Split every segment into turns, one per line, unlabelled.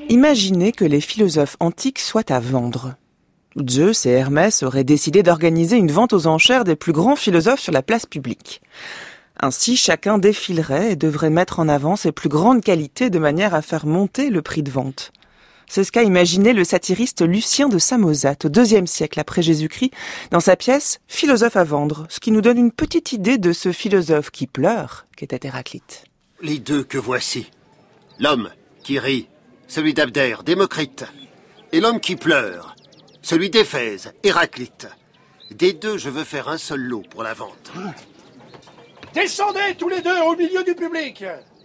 Imaginez que les philosophes antiques soient à vendre. Zeus et Hermès auraient décidé d'organiser une vente aux enchères des plus grands philosophes sur la place publique. Ainsi, chacun défilerait et devrait mettre en avant ses plus grandes qualités de manière à faire monter le prix de vente. C'est ce qu'a imaginé le satiriste Lucien de Samosate au IIe siècle après Jésus-Christ dans sa pièce « Philosophe à vendre », ce qui nous donne une petite idée de ce philosophe qui pleure, qu'était Héraclite.
Les deux que voici, l'homme qui rit, celui d'Abdère, Démocrite, et l'homme qui pleure, celui d'Éphèse, Héraclite. Des deux, je veux faire un seul lot pour la vente.
Descendez tous les deux au milieu du public.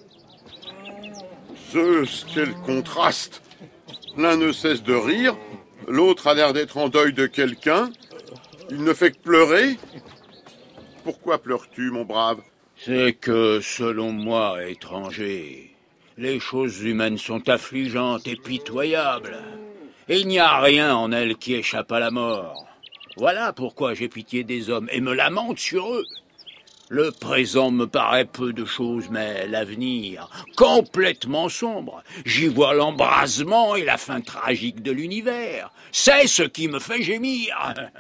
Zeus, quel contraste! L'un ne cesse de rire, l'autre a l'air d'être en deuil de quelqu'un. Il ne fait que pleurer. Pourquoi pleures-tu, mon brave?
C'est que, selon moi, étranger, les choses humaines sont affligeantes et pitoyables. Et il n'y a rien en elles qui échappe à la mort. Voilà pourquoi j'ai pitié des hommes et me lamente sur eux. Le présent me paraît peu de choses, mais l'avenir, complètement sombre. J'y vois l'embrasement et la fin tragique de l'univers. C'est ce qui me fait gémir.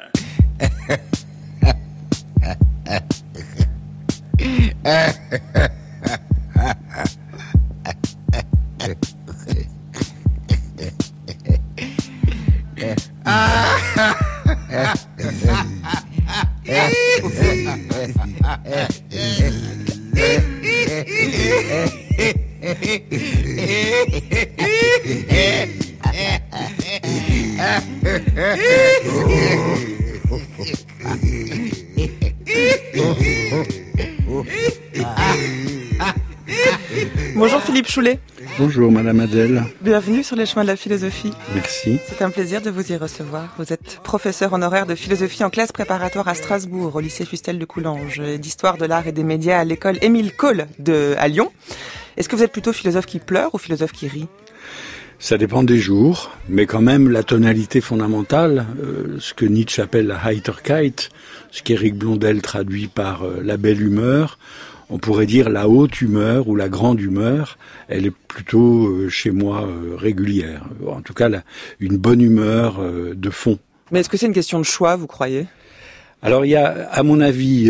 Bonjour Philippe Choulet.
Bonjour Madame Adèle.
Bienvenue sur les chemins de la philosophie.
Merci.
C'est un plaisir de vous y recevoir. Vous êtes professeur honoraire de philosophie en classe préparatoire à Strasbourg, au lycée Fustel de Coulanges, et d'histoire de l'art et des médias à l'école Émile Cohl à Lyon. Est-ce que vous êtes plutôt philosophe qui pleure ou philosophe qui rit ?
Ça dépend des jours, mais quand même la tonalité fondamentale, ce que Nietzsche appelle la Heiterkeit, ce qu'Éric Blondel traduit par la belle humeur, on pourrait dire la haute humeur ou la grande humeur, elle est plutôt chez moi régulière. En tout cas, une bonne humeur de fond.
Mais est-ce que c'est une question de choix, vous croyez ?
Alors il y a, à mon avis,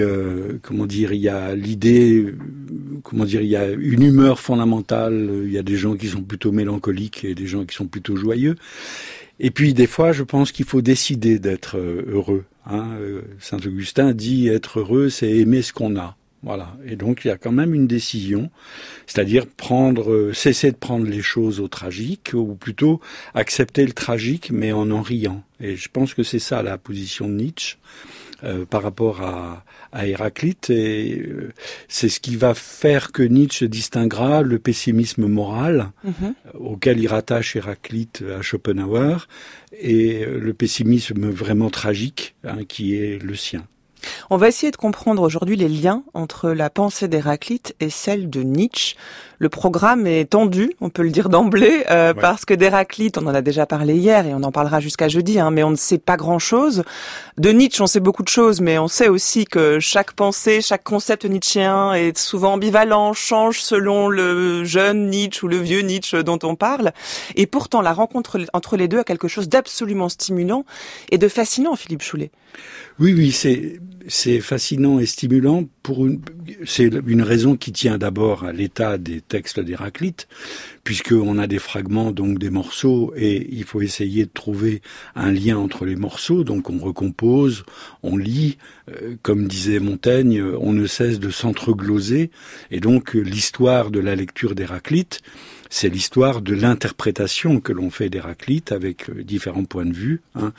il y a l'idée, il y a une humeur fondamentale. Il y a des gens qui sont plutôt mélancoliques et des gens qui sont plutôt joyeux. Et puis des fois, je pense qu'il faut décider d'être heureux. Saint Augustin dit être heureux, c'est aimer ce qu'on a. Voilà. Et donc, il y a quand même une décision, c'est-à-dire cesser de prendre les choses au tragique, ou plutôt accepter le tragique, mais en riant. Et je pense que c'est ça la position de Nietzsche par rapport à Héraclite. Et c'est ce qui va faire que Nietzsche distinguera le pessimisme moral, auquel il rattache Héraclite à Schopenhauer, et le pessimisme vraiment tragique, qui est le sien.
On va essayer de comprendre aujourd'hui les liens entre la pensée d'Héraclite et celle de Nietzsche. Le programme est tendu, on peut le dire d'emblée, parce que d'Héraclite, on en a déjà parlé hier et on en parlera jusqu'à jeudi, mais on ne sait pas grand-chose. De Nietzsche, on sait beaucoup de choses, mais on sait aussi que chaque pensée, chaque concept nietzschéen est souvent ambivalent, change selon le jeune Nietzsche ou le vieux Nietzsche dont on parle. Et pourtant, la rencontre entre les deux a quelque chose d'absolument stimulant et de fascinant, Philippe Choulet.
Oui, c'est fascinant et stimulant c'est une raison qui tient d'abord à l'état des textes d'Héraclite, puisqu'on a des fragments, donc des morceaux, et il faut essayer de trouver un lien entre les morceaux, donc on recompose, on lit, comme disait Montaigne, on ne cesse de s'entregloser, et donc l'histoire de la lecture d'Héraclite, c'est l'histoire de l'interprétation que l'on fait d'Héraclite avec différents points de vue,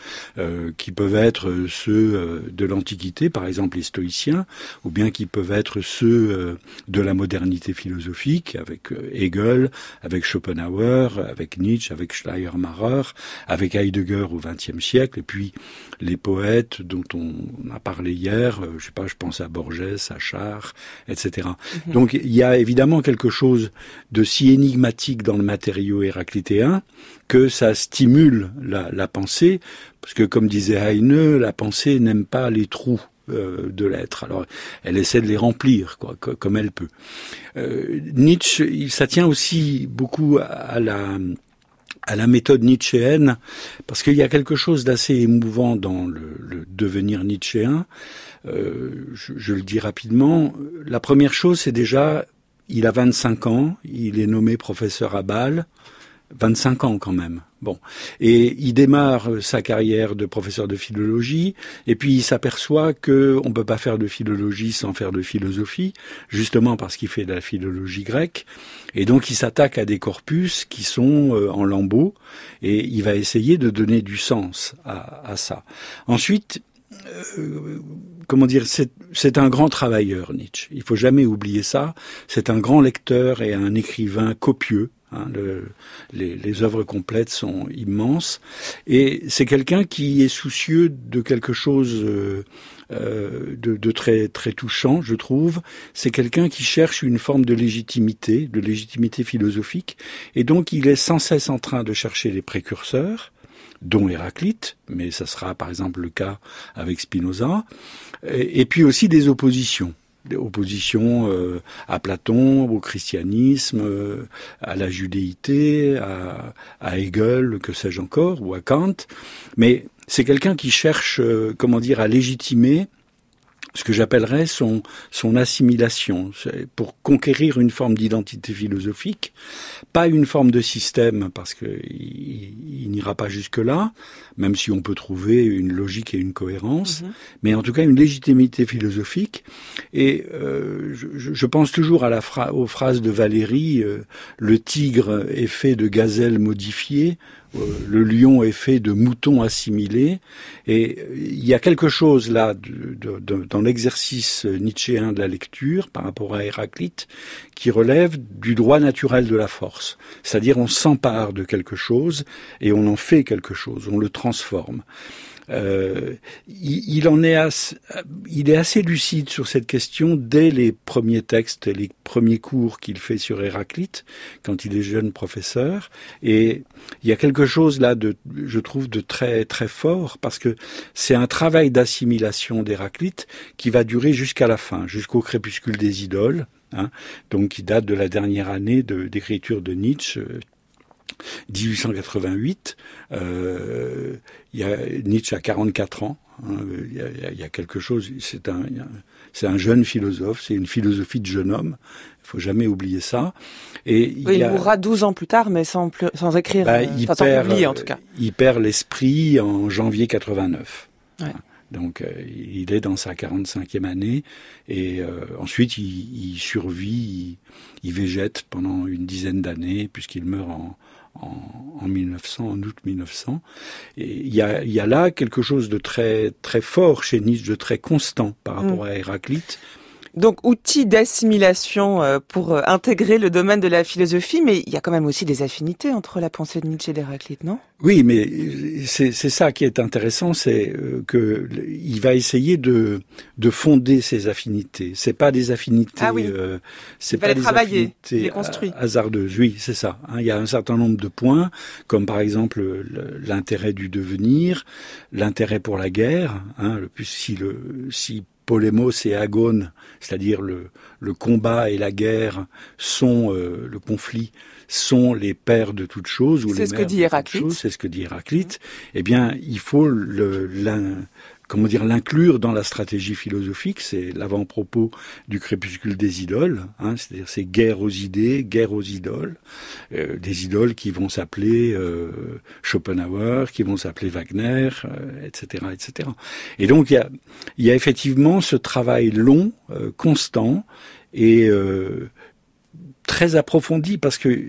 qui peuvent être ceux de l'Antiquité, par exemple les stoïciens, ou bien qui peuvent être ceux de la modernité philosophique, avec Hegel, avec Schopenhauer, avec Nietzsche, avec Schleiermacher, avec Heidegger au XXe siècle, et puis les poètes dont on a parlé hier, je pense à Borges, à Char, etc. Donc il y a évidemment quelque chose de si énigmatique dans le matériau héraclitéen que ça stimule la pensée, parce que comme disait Heine, la pensée n'aime pas les trous de l'être. Alors, elle essaie de les remplir, comme elle peut. Nietzsche, ça tient aussi beaucoup à à la méthode nietzschéenne, parce qu'il y a quelque chose d'assez émouvant dans le devenir nietzschéen. Je le dis rapidement. La première chose, c'est déjà, il a 25 ans, il est nommé professeur à Bâle, 25 ans quand même. Bon, et il démarre sa carrière de professeur de philologie, et puis il s'aperçoit que on peut pas faire de philologie sans faire de philosophie, justement parce qu'il fait de la philologie grecque, et donc il s'attaque à des corpus qui sont en lambeaux, et il va essayer de donner du sens à ça. Ensuite, comment dire, c'est un grand travailleur, Nietzsche. Il faut jamais oublier ça. C'est un grand lecteur et un écrivain copieux. Les œuvres complètes sont immenses, et c'est quelqu'un qui est soucieux de quelque chose de très très touchant, je trouve. C'est quelqu'un qui cherche une forme de légitimité philosophique, et donc il est sans cesse en train de chercher les précurseurs, dont Héraclite, mais ça sera par exemple le cas avec Spinoza, et puis aussi des oppositions à Platon, au christianisme, à la judéité, à Hegel, que sais-je encore, ou à Kant. Mais c'est quelqu'un qui cherche, à légitimer ce que j'appellerais son assimilation, pour conquérir une forme d'identité philosophique, pas une forme de système, parce que il n'ira pas jusque-là, même si on peut trouver une logique et une cohérence, mais en tout cas une légitimité philosophique. Et je pense toujours aux phrases de Valéry, le tigre est fait de gazelle modifiée, le lion est fait de moutons assimilés, et il y a quelque chose là dans l'exercice nietzschéen de la lecture par rapport à Héraclite qui relève du droit naturel de la force. C'est-à-dire on s'empare de quelque chose et on en fait quelque chose, on le transforme. Il est assez lucide sur cette question dès les premiers textes, les premiers cours qu'il fait sur Héraclite, quand il est jeune professeur. Et il y a quelque chose là je trouve, de très très fort, parce que c'est un travail d'assimilation d'Héraclite qui va durer jusqu'à la fin, jusqu'au crépuscule des idoles, donc qui date de la dernière année d'écriture de Nietzsche. 1888, Nietzsche a 44 ans, il y a quelque chose, c'est un jeune philosophe, c'est une philosophie de jeune homme, il faut jamais oublier ça. Et
il mourra 12 ans plus tard, mais sans écrire, sans publier en tout cas.
Il perd l'esprit en janvier 89. Ouais. Donc il est dans sa 45e année, et ensuite il survit, il végète pendant une dizaine d'années, puisqu'il meurt en 1900, en août 1900. Et il y a là quelque chose de très très fort chez Nietzsche, de très constant par rapport à Héraclite.
Donc, outil d'assimilation pour intégrer le domaine de la philosophie, mais il y a quand même aussi des affinités entre la pensée de Nietzsche et d'Héraclite, non ?
Oui, mais c'est ça qui est intéressant, c'est que il va essayer de fonder ces affinités. C'est pas des affinités, c'est pas des affinités
les construire.
Hasardeuses. Oui, c'est ça. Il y a un certain nombre de points, comme par exemple l'intérêt du devenir, l'intérêt pour la guerre. Si Polémos et Agone, c'est-à-dire le combat et la guerre sont le conflit, sont les pères de toutes choses, ou les mères de toutes choses. C'est ce que dit Héraclite. Eh bien, il faut l'inclure dans la stratégie philosophique. C'est l'avant-propos du crépuscule des idoles, c'est-à-dire c'est guerre aux idées, guerre aux idoles, des idoles qui vont s'appeler Schopenhauer, qui vont s'appeler Wagner, etc., etc. Et donc il y a effectivement ce travail long, constant et très approfondi, parce que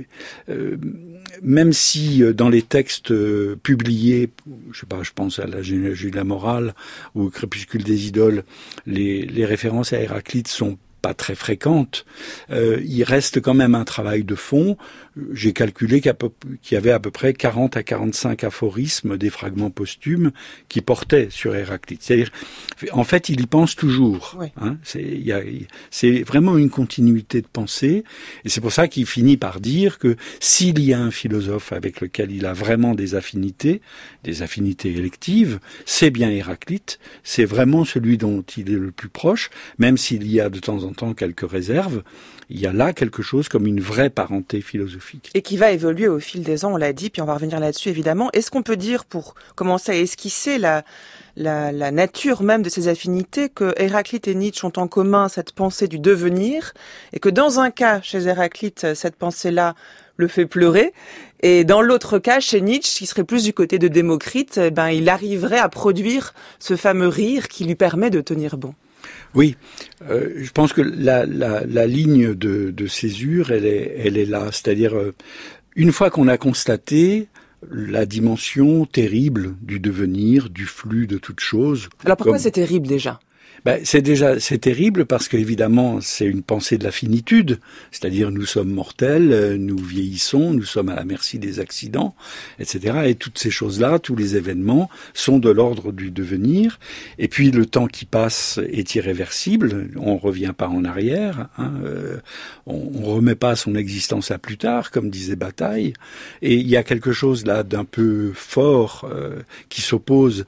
même si dans les textes publiés, je pense à la généalogie de la morale ou au crépuscule des idoles, les références à Héraclite sont pas très fréquentes, il reste quand même un travail de fond. J'ai calculé qu'il y avait à peu près 40 à 45 aphorismes, des fragments posthumes, qui portaient sur Héraclite. C'est-à-dire, en fait, il y pense toujours. Oui. C'est vraiment une continuité de pensée, et c'est pour ça qu'il finit par dire que s'il y a un philosophe avec lequel il a vraiment des affinités électives, c'est bien Héraclite. C'est vraiment celui dont il est le plus proche, même s'il y a de temps en temps quelques réserves, il y a là quelque chose comme une vraie parenté philosophique.
Et qui va évoluer au fil des ans, on l'a dit, puis on va revenir là-dessus évidemment. Est-ce qu'on peut dire, pour commencer à esquisser la nature même de ces affinités, que Héraclite et Nietzsche ont en commun cette pensée du devenir, et que dans un cas, chez Héraclite, cette pensée-là le fait pleurer, et dans l'autre cas, chez Nietzsche, qui serait plus du côté de Démocrite, il arriverait à produire ce fameux rire qui lui permet de tenir bon.
Oui, je pense que la ligne de césure, elle est là. C'est-à-dire, une fois qu'on a constaté la dimension terrible du devenir, du flux de toutes choses.
Alors pourquoi c'est terrible déjà ?
C'est terrible parce qu'évidemment, c'est une pensée de la finitude. C'est-à-dire, nous sommes mortels, nous vieillissons, nous sommes à la merci des accidents, etc. Et toutes ces choses-là, tous les événements sont de l'ordre du devenir. Et puis, le temps qui passe est irréversible. On revient pas en arrière. On remet pas son existence à plus tard, comme disait Bataille. Et il y a quelque chose là d'un peu fort qui s'oppose,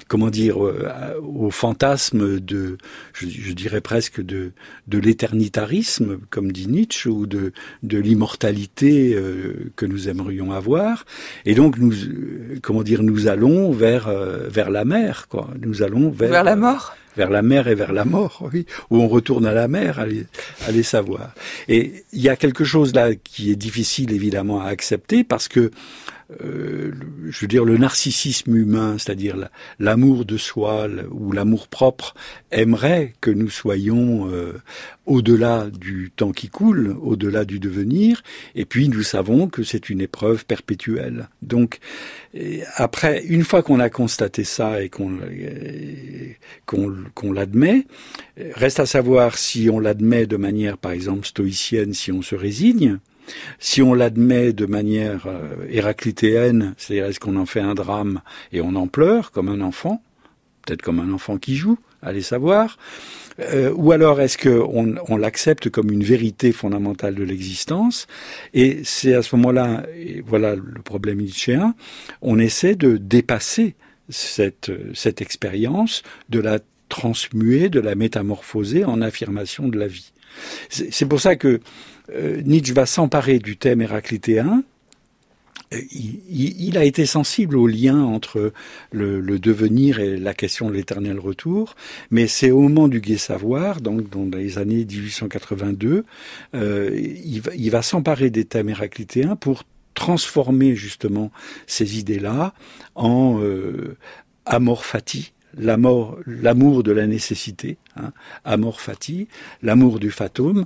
au fantasme je dirais presque de l'éternitarisme, comme dit Nietzsche, ou de l'immortalité que nous aimerions avoir. Et donc nous allons vers la mer, quoi. Nous allons vers
la mort.
Vers la mer et vers la mort, oui. Ou on retourne à la mer, allez savoir. Et il y a quelque chose là qui est difficile évidemment à accepter parce que le narcissisme humain, c'est-à-dire l'amour de soi ou l'amour propre, aimerait que nous soyons au-delà du temps qui coule, au-delà du devenir, et puis nous savons que c'est une épreuve perpétuelle. Donc, après, une fois qu'on a constaté ça et qu'on l'admet, reste à savoir si on l'admet de manière, par exemple, stoïcienne, si on se résigne. Si on l'admet de manière héraclitéenne, c'est-à-dire est-ce qu'on en fait un drame et on en pleure comme un enfant, peut-être comme un enfant qui joue, allez savoir, ou alors est-ce qu'on l'accepte comme une vérité fondamentale de l'existence, et c'est à ce moment-là, et voilà le problème nietzschéen, on essaie de dépasser cette expérience, de la transmuer, de la métamorphoser en affirmation de la vie. C'est pour ça que Nietzsche va s'emparer du thème héraclitéen. Il a été sensible au lien entre le devenir et la question de l'éternel retour, mais c'est au moment du Gai Savoir, donc dans les années 1882, il va s'emparer des thèmes héraclitéens pour transformer justement ces idées-là en amor fati, l'amour de la nécessité, amor fati, l'amour du fatum,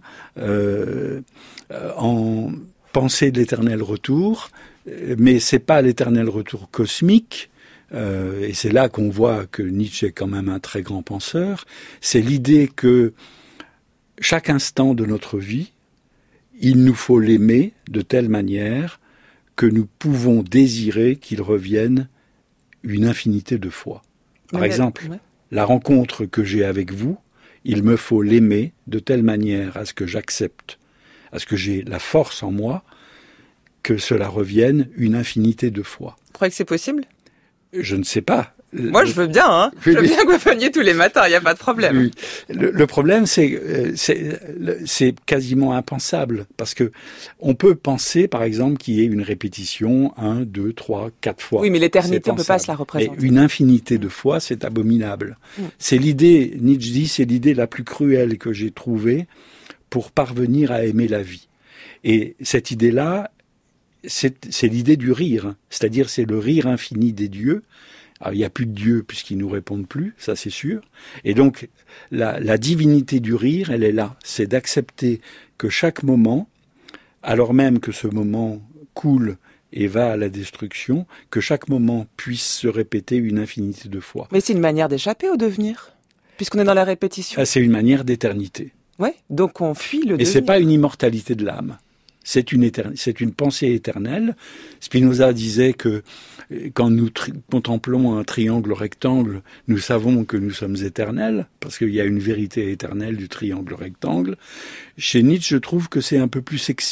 en pensée de l'éternel retour, mais c'est pas l'éternel retour cosmique, et c'est là qu'on voit que Nietzsche est quand même un très grand penseur, c'est l'idée que chaque instant de notre vie, il nous faut l'aimer de telle manière que nous pouvons désirer qu'il revienne une infinité de fois. Par exemple, la rencontre que j'ai avec vous, il me faut l'aimer de telle manière à ce que j'accepte, à ce que j'ai la force en moi, que cela revienne une infinité de fois.
Vous croyez que c'est possible ?
Je ne sais pas.
Moi, je veux bien, Je veux bien que vous veniez tous les matins, il n'y a pas de problème.
Oui. Le problème, c'est quasiment impensable, parce que on peut penser, par exemple, qu'il y ait une répétition 1, 2, 3, 4 fois.
Oui, mais l'éternité, on ne peut pas se la représenter.
Et une infinité de fois, c'est abominable. C'est l'idée, Nietzsche dit, c'est l'idée la plus cruelle que j'ai trouvée pour parvenir à aimer la vie. Et cette idée-là, c'est l'idée du rire, c'est-à-dire c'est le rire infini des dieux. Alors, il n'y a plus de Dieu puisqu'ils nous répondent plus, ça c'est sûr. Et donc, la divinité du rire, elle est là. C'est d'accepter que chaque moment, alors même que ce moment coule et va à la destruction, que chaque moment puisse se répéter une infinité de fois.
Mais c'est une manière d'échapper au devenir, puisqu'on est dans la répétition.
C'est une manière d'éternité.
Oui, donc on fuit le devenir.
Et c'est pas une immortalité de l'âme. C'est une pensée éternelle. Spinoza disait que quand nous contemplons un triangle rectangle, nous savons que nous sommes éternels, parce qu'il y a une vérité éternelle du triangle rectangle. Chez Nietzsche, je trouve que c'est un peu plus sexy.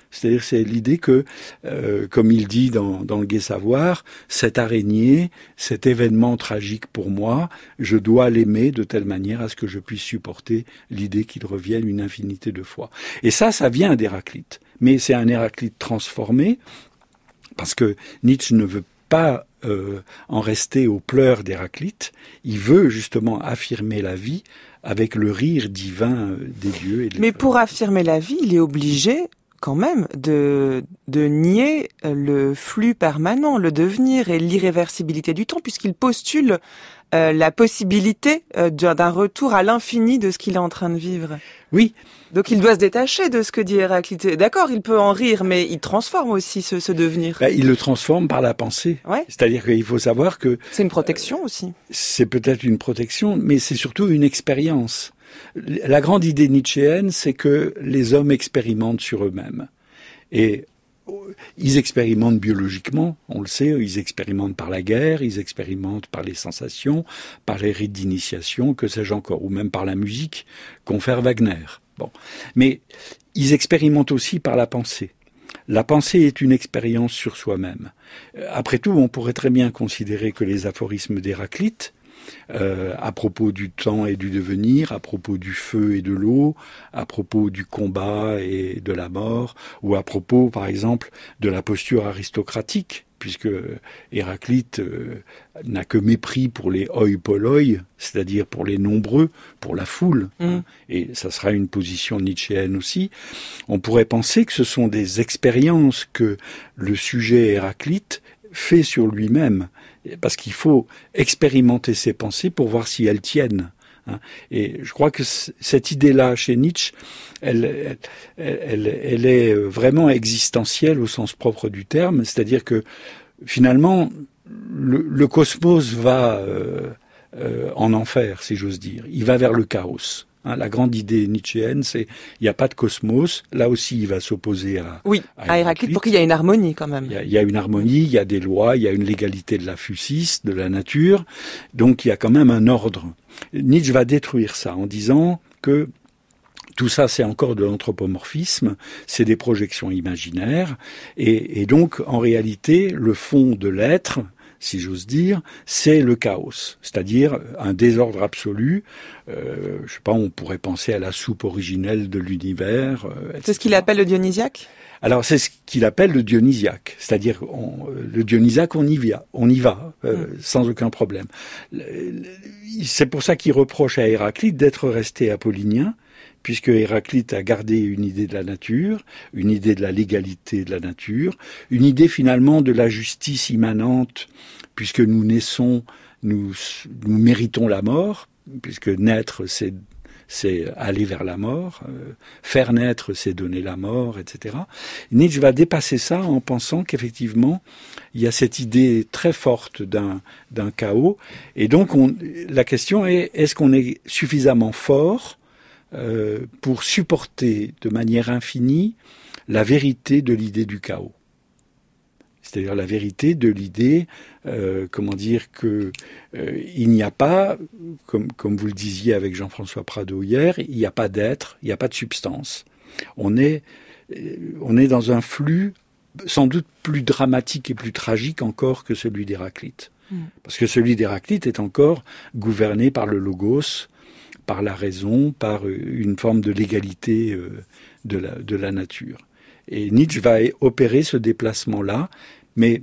C'est-à-dire c'est l'idée que, comme il dit dans le Gai Savoir, cette araignée, cet événement tragique pour moi, je dois l'aimer de telle manière à ce que je puisse supporter l'idée qu'il revienne une infinité de fois. Et ça vient d'Héraclite. Mais c'est un Héraclite transformé, parce que Nietzsche ne veut pas en rester aux pleurs d'Héraclite. Il veut justement affirmer la vie avec le rire divin des dieux.
Mais pour affirmer la vie, il est obligé quand même de nier le flux permanent, le devenir et l'irréversibilité du temps, puisqu'il postule la possibilité d'un retour à l'infini de ce qu'il est en train de vivre.
Oui.
Donc il doit se détacher de ce que dit Héraclite. D'accord, il peut en rire, mais il transforme aussi ce devenir.
Il le transforme par la pensée.
Ouais.
C'est-à-dire qu'il faut savoir que...
C'est une protection aussi.
C'est peut-être une protection, mais c'est surtout une expérience. La grande idée nietzschéenne, c'est que les hommes expérimentent sur eux-mêmes. Et ils expérimentent biologiquement, on le sait, ils expérimentent par la guerre, ils expérimentent par les sensations, par les rites d'initiation, que sais-je encore, ou même par la musique, confère Wagner. Bon. Mais ils expérimentent aussi par la pensée. La pensée est une expérience sur soi-même. Après tout, on pourrait très bien considérer que les aphorismes d'Héraclite, à propos du temps et du devenir, à propos du feu et de l'eau, à propos du combat et de la mort, ou à propos, par exemple, de la posture aristocratique, puisque Héraclite n'a que mépris pour les hoi polloi, c'est-à-dire pour les nombreux, pour la foule, et ça sera une position nietzschéenne aussi. On pourrait penser que ce sont des expériences que le sujet Héraclite fait sur lui-même, parce qu'il faut expérimenter ses pensées pour voir si elles tiennent. Et je crois que cette idée-là, chez Nietzsche, elle est vraiment existentielle au sens propre du terme, c'est-à-dire que finalement, le cosmos va en enfer, si j'ose dire. Il va vers le chaos. La grande idée nietzschéenne, c'est il n'y a pas de cosmos. Là aussi, il va s'opposer à
Héraclite, pour qu'il y ait une harmonie quand même.
Il y a une harmonie, il y a des lois, il y a une légalité de la physis, de la nature. Donc, il y a quand même un ordre. Nietzsche va détruire ça en disant que tout ça, c'est encore de l'anthropomorphisme, c'est des projections imaginaires. Et donc, en réalité, le fond de l'être, si j'ose dire, c'est le chaos, c'est-à-dire un désordre absolu. Je sais pas, on pourrait penser à la soupe originelle de l'univers.
C'est ce qu'il appelle le dionysiaque ?
Alors c'est ce qu'il appelle le dionysiaque, c'est-à-dire le dionysiaque, on y va, sans aucun problème. C'est pour ça qu'il reproche à Héraclite d'être resté apollinien, puisque Héraclite a gardé une idée de la nature, une idée de la légalité de la nature, une idée finalement de la justice immanente, puisque nous naissons, nous méritons la mort, puisque naître c'est aller vers la mort, faire naître c'est donner la mort, etc. Nietzsche va dépasser ça en pensant qu'effectivement il y a cette idée très forte d'un chaos, et donc la question est, est-ce qu'on est suffisamment fort pour supporter de manière infinie la vérité de l'idée du chaos. C'est-à-dire la vérité de l'idée, que il n'y a pas, comme vous le disiez avec Jean-François Prado hier, il n'y a pas d'être, il n'y a pas de substance. On est dans un flux sans doute plus dramatique et plus tragique encore que celui d'Héraclite. Parce que celui d'Héraclite est encore gouverné par le logos, par la raison, par une forme de légalité de la nature. Et Nietzsche va opérer ce déplacement-là, mais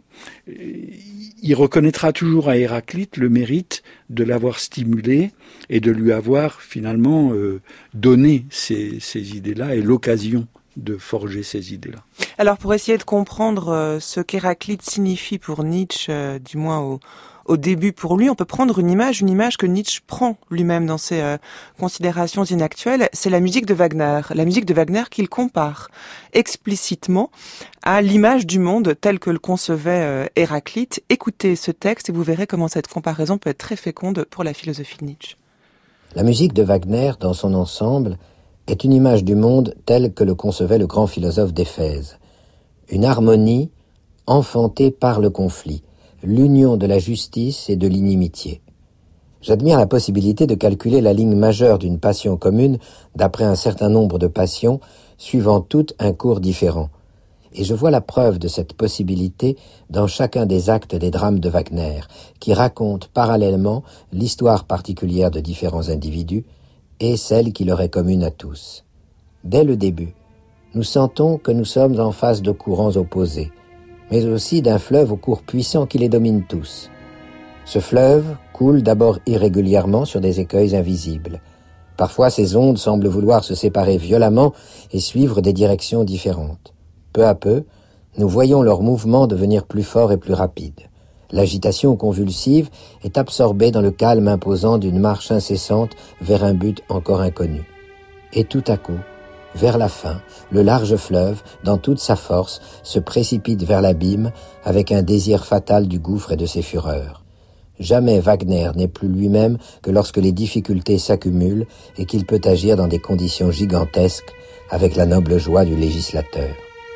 il reconnaîtra toujours à Héraclite le mérite de l'avoir stimulé et de lui avoir finalement donné ces idées-là et l'occasion de forger ces idées-là.
Alors pour essayer de comprendre ce qu'Héraclite signifie pour Nietzsche, du moins au début pour lui, on peut prendre une image que Nietzsche prend lui-même dans ses considérations inactuelles, c'est la musique de Wagner. La musique de Wagner qu'il compare explicitement à l'image du monde telle que le concevait Héraclite. Écoutez ce texte et vous verrez comment cette comparaison peut être très féconde pour la philosophie de Nietzsche.
La musique de Wagner, dans son ensemble, est une image du monde telle que le concevait le grand philosophe d'Éphèse. Une harmonie enfantée par le conflit, l'union de la justice et de l'inimitié. J'admire la possibilité de calculer la ligne majeure d'une passion commune d'après un certain nombre de passions, suivant toutes un cours différent. et je vois la preuve de cette possibilité dans chacun des actes des drames de Wagner, qui racontent parallèlement l'histoire particulière de différents individus et celle qui leur est commune à tous. Dès le début, nous sentons que nous sommes en face de courants opposés, mais aussi d'un fleuve au cours puissant qui les domine tous. Ce fleuve coule d'abord irrégulièrement sur des écueils invisibles. Parfois, ces ondes semblent vouloir se séparer violemment et suivre des directions différentes. Peu à peu, nous voyons leur mouvement devenir plus fort et plus rapide. L'agitation convulsive est absorbée dans le calme imposant d'une marche incessante vers un but encore inconnu. Et tout à coup, vers la fin, le large fleuve, dans toute sa force, se précipite vers l'abîme avec un désir fatal du gouffre et de ses fureurs. Jamais Wagner n'est plus lui-même que lorsque les difficultés s'accumulent et qu'il peut agir dans des conditions gigantesques avec la noble joie du législateur.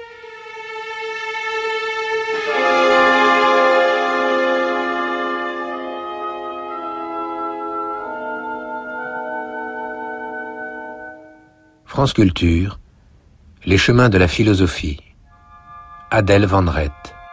France Culture, les chemins de la philosophie. Adèle Van Rett.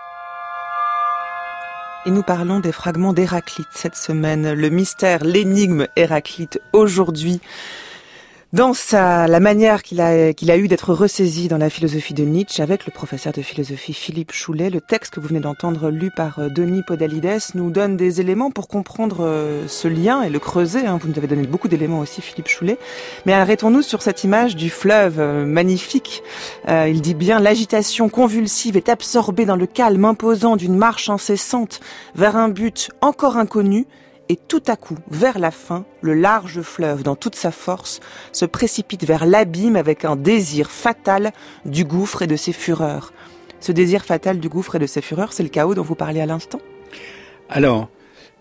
Et nous parlons des fragments d'Héraclite cette semaine. Le mystère, l'énigme Héraclite aujourd'hui. Dans la manière qu'il a eu d'être ressaisi dans la philosophie de Nietzsche avec le professeur de philosophie Philippe Choulet. Le texte que vous venez d'entendre lu par Denis Podalides nous donne des éléments pour comprendre ce lien et le creuser. Vous nous avez donné beaucoup d'éléments aussi, Philippe Choulet. Mais arrêtons-nous sur cette image du fleuve magnifique. Il dit bien « L'agitation convulsive est absorbée dans le calme imposant d'une marche incessante vers un but encore inconnu. Et tout à coup, vers la fin, le large fleuve, dans toute sa force, se précipite vers l'abîme avec un désir fatal du gouffre et de ses fureurs. » Ce désir fatal du gouffre et de ses fureurs, c'est le chaos dont vous parliez à l'instant ?
Alors,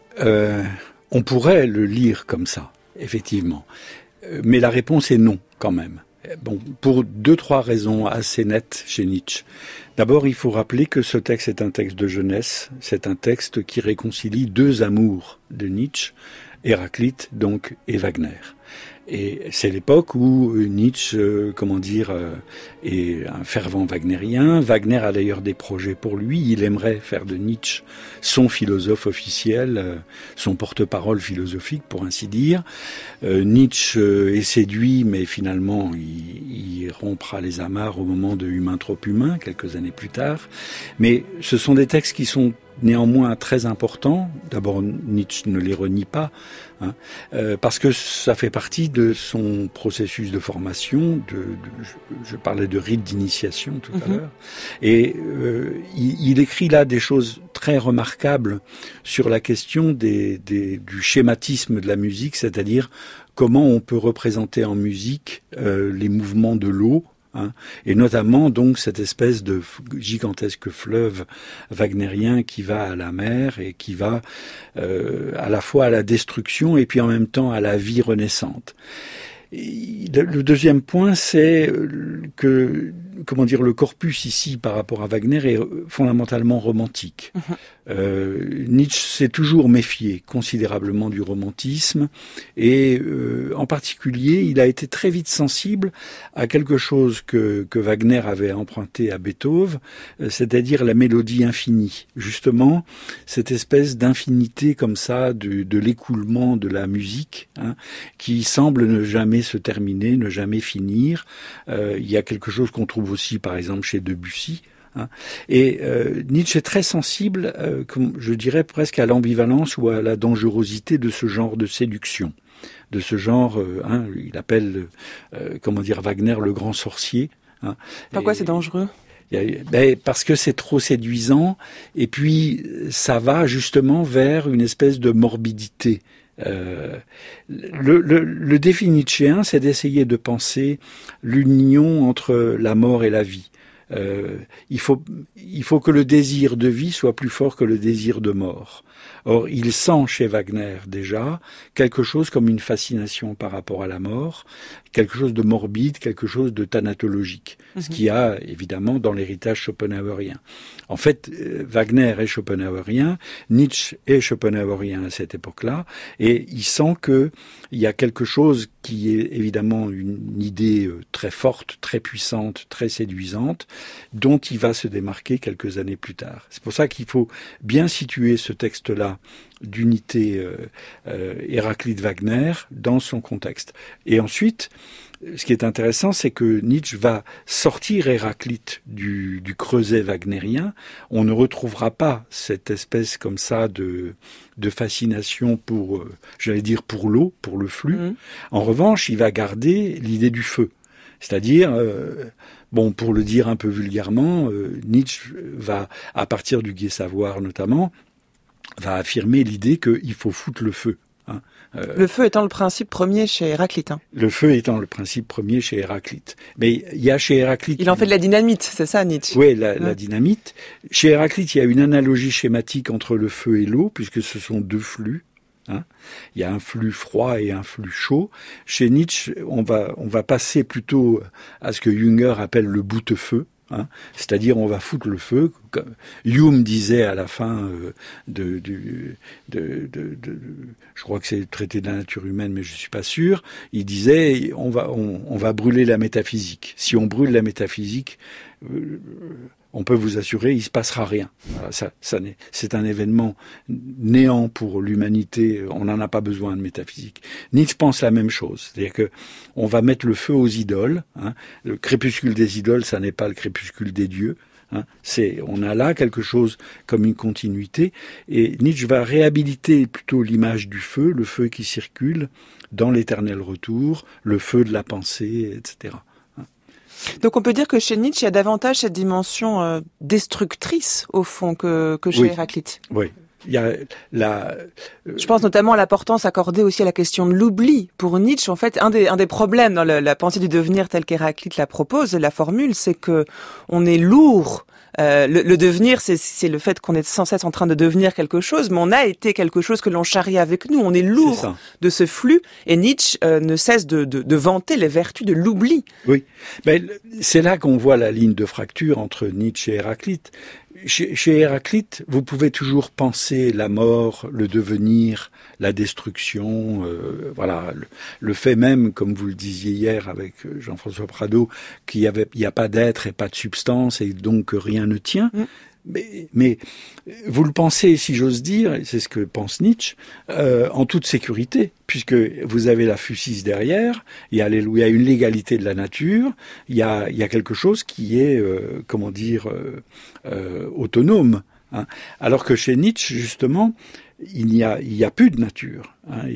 on pourrait le lire comme ça, effectivement. Mais la réponse est non, quand même. Bon, pour 2-3 raisons assez nettes chez Nietzsche. D'abord, il faut rappeler que ce texte est un texte de jeunesse. C'est un texte qui réconcilie 2 amours de Nietzsche, Héraclite donc et Wagner. Et c'est l'époque où Nietzsche, est un fervent wagnérien. Wagner a d'ailleurs des projets pour lui. Il aimerait faire de Nietzsche son philosophe officiel, son porte-parole philosophique, pour ainsi dire. Nietzsche est séduit, mais finalement, il rompra les amarres au moment de Humain trop humain, quelques années plus tard. Mais ce sont des textes qui sont néanmoins très importants. D'abord, Nietzsche ne les renie pas, parce que ça fait partie de son processus de formation. Je parlais de rite d'initiation tout à l'heure. Et il écrit là des choses très remarquables sur la question du schématisme de la musique, c'est-à-dire comment on peut représenter en musique les mouvements de l'eau, et notamment donc cette espèce de gigantesque fleuve wagnérien qui va à la mer et qui va à la fois à la destruction et puis en même temps à la vie renaissante. Le deuxième point, c'est que, le corpus ici par rapport à Wagner est fondamentalement romantique. Nietzsche s'est toujours méfié considérablement du romantisme et en particulier, il a été très vite sensible à quelque chose que Wagner avait emprunté à Beethoven, c'est-à-dire la mélodie infinie. Justement, cette espèce d'infinité comme ça de l'écoulement de la musique, qui semble ne jamais se terminer, ne jamais finir. Il y a quelque chose qu'on trouve aussi, par exemple, chez Debussy. Et Nietzsche est très sensible, je dirais presque à l'ambivalence ou à la dangerosité de ce genre de séduction, de ce genre, il appelle, Wagner le grand sorcier.
Pourquoi c'est dangereux ?
Parce que c'est trop séduisant, et puis ça va justement vers une espèce de morbidité. Le défi nietzschéen, c'est d'essayer de penser l'union entre la mort et la vie. Il faut que le désir de vie soit plus fort que le désir de mort. Or, il sent chez Wagner déjà quelque chose comme une fascination par rapport à la mort, quelque chose de morbide, quelque chose de thanatologique, ce qu'il y a évidemment dans l'héritage schopenhauerien. En fait, Wagner est schopenhauerien, Nietzsche est schopenhauerien à cette époque-là, et il sent qu'il y a quelque chose qui est évidemment une idée très forte, très puissante, très séduisante, dont il va se démarquer quelques années plus tard. C'est pour ça qu'il faut bien situer ce texte-là d'unité Héraclite-Wagner dans son contexte. Et ensuite, ce qui est intéressant, c'est que Nietzsche va sortir Héraclite du creuset wagnérien. On ne retrouvera pas cette espèce comme ça de fascination pour, j'allais dire pour l'eau, pour le flux. En revanche, il va garder l'idée du feu. C'est-à-dire, pour le dire un peu vulgairement, Nietzsche va, à partir du Gai Savoir notamment, va affirmer l'idée qu'il faut foutre le feu.
Le feu étant le principe premier chez Héraclite.
Le feu étant le principe premier chez Héraclite. Mais il y a chez Héraclite...
Il en fait de la dynamite, c'est ça Nietzsche?
Oui, la dynamite. Chez Héraclite, il y a une analogie schématique entre le feu et l'eau, puisque ce sont deux flux. Il y a un flux froid et un flux chaud. Chez Nietzsche, on va passer plutôt à ce que Jünger appelle le boute-feu. C'est-à-dire on va foutre le feu. Hume disait à la fin je crois que c'est le traité de la nature humaine, mais je suis pas sûr. Il disait on va brûler la métaphysique. Si on brûle la métaphysique, on peut vous assurer, il se passera rien. Voilà, c'est un événement néant pour l'humanité. On n'en a pas besoin de métaphysique. Nietzsche pense la même chose, c'est-à-dire que on va mettre le feu aux idoles. Le crépuscule des idoles, ça n'est pas le crépuscule des dieux. On a là quelque chose comme une continuité. Et Nietzsche va réhabiliter plutôt l'image du feu, le feu qui circule dans l'éternel retour, le feu de la pensée, etc.
Donc on peut dire que chez Nietzsche, il y a davantage cette dimension destructrice, au fond, que chez Héraclite.
Oui. Il y a
Je pense notamment à l'importance accordée aussi à la question de l'oubli. Pour Nietzsche, en fait, un des problèmes dans la pensée du devenir telle qu'Héraclite la propose, la formule, c'est que on est lourd. Le devenir, c'est le fait qu'on est sans cesse en train de devenir quelque chose, mais on a été quelque chose que l'on charrie avec nous. On est lourd de ce flux, et Nietzsche ne cesse de vanter les vertus de l'oubli.
Oui, mais c'est là qu'on voit la ligne de fracture entre Nietzsche et Héraclite. Chez Héraclite, vous pouvez toujours penser la mort, le devenir, la destruction, le fait même, comme vous le disiez hier avec Jean-François Prado, qu'il y a pas d'être et pas de substance et donc rien ne tient. Mais vous le pensez, si j'ose dire, et c'est ce que pense Nietzsche, en toute sécurité, puisque vous avez la Phusis derrière, il y a une légalité de la nature, il y a quelque chose qui est, autonome. Alors que chez Nietzsche, justement, il n'y a plus de nature.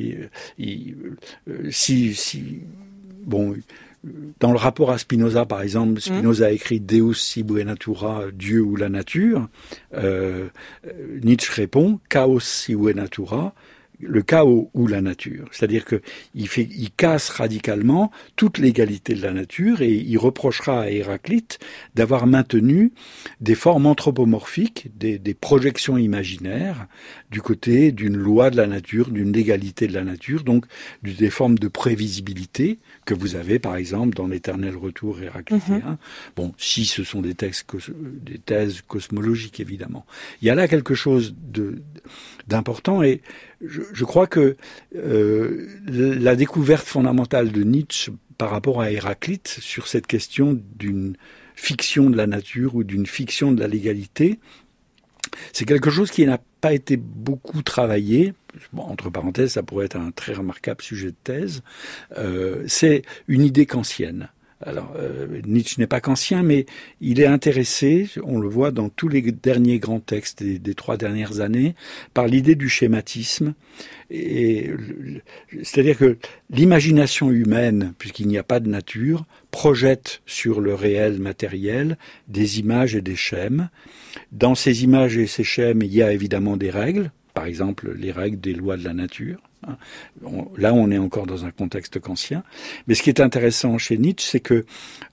Dans le rapport à Spinoza, par exemple, Spinoza a écrit Deus sive natura, Dieu ou la nature. Nietzsche répond Chaos sive natura, le chaos ou la nature. C'est-à-dire que il casse radicalement toute l'égalité de la nature et il reprochera à Héraclite d'avoir maintenu des formes anthropomorphiques, des projections imaginaires du côté d'une loi de la nature, d'une légalité de la nature, donc des formes de prévisibilité que vous avez par exemple dans l'éternel retour héraclitéen. Si ce sont des thèses cosmologiques évidemment. Il y a là quelque chose d'important et je crois que la découverte fondamentale de Nietzsche par rapport à Héraclite sur cette question d'une fiction de la nature ou d'une fiction de la légalité, c'est quelque chose qui n'a pas été beaucoup travaillé. Entre parenthèses, ça pourrait être un très remarquable sujet de thèse. C'est une idée kantienne. Alors, Nietzsche n'est pas kantien, mais il est intéressé, on le voit dans tous les derniers grands textes des 3 dernières années, par l'idée du schématisme. C'est-à-dire que l'imagination humaine, puisqu'il n'y a pas de nature, projette sur le réel matériel des images et des schèmes. Dans ces images et ces schèmes, il y a évidemment des règles, par exemple les règles des lois de la nature. Là, on est encore dans un contexte kantien. Mais ce qui est intéressant chez Nietzsche, c'est que,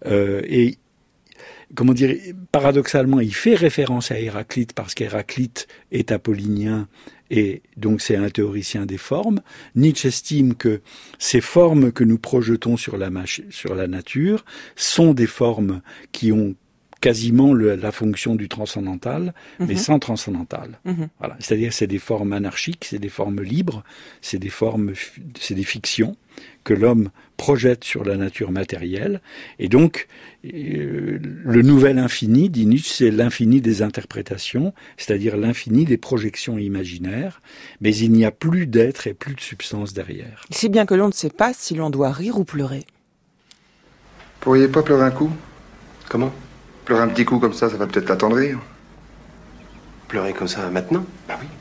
paradoxalement, il fait référence à Héraclite parce qu'Héraclite est apollinien et donc c'est un théoricien des formes. Nietzsche estime que ces formes que nous projetons sur la nature sont des formes qui ont quasiment la fonction du transcendantal, mais sans transcendantal. Voilà. C'est-à-dire que c'est des formes anarchiques, c'est des formes libres, c'est des fictions que l'homme projette sur la nature matérielle. Et donc, le nouvel infini, dit Nietzsche, c'est l'infini des interprétations, c'est-à-dire l'infini des projections imaginaires, mais il n'y a plus d'être et plus de substance derrière.
Si bien que l'on ne sait pas si l'on doit rire ou pleurer.
Pourriez pas pleurer un coup ?
Comment ?
Pleurer un petit coup comme ça va peut-être l'attendrir.
Pleurer comme ça maintenant ? Bah oui.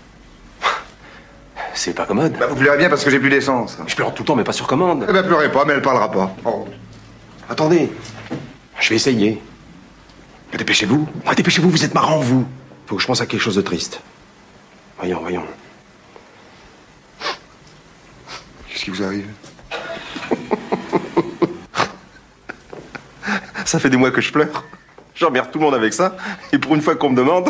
C'est pas commode.
Bah vous pleurez bien parce que j'ai plus d'essence.
Je pleure tout le temps, mais pas sur commande.
Eh ben pleurez pas, mais elle parlera pas. Oh.
Attendez, je vais essayer. Mais dépêchez-vous. Ah, dépêchez-vous, vous êtes marrant, vous. Faut que je pense à quelque chose de triste. Voyons.
Qu'est-ce qui vous arrive ?
Ça fait des mois que je pleure. J'emmerde tout le monde avec ça. Et pour une fois qu'on me demande...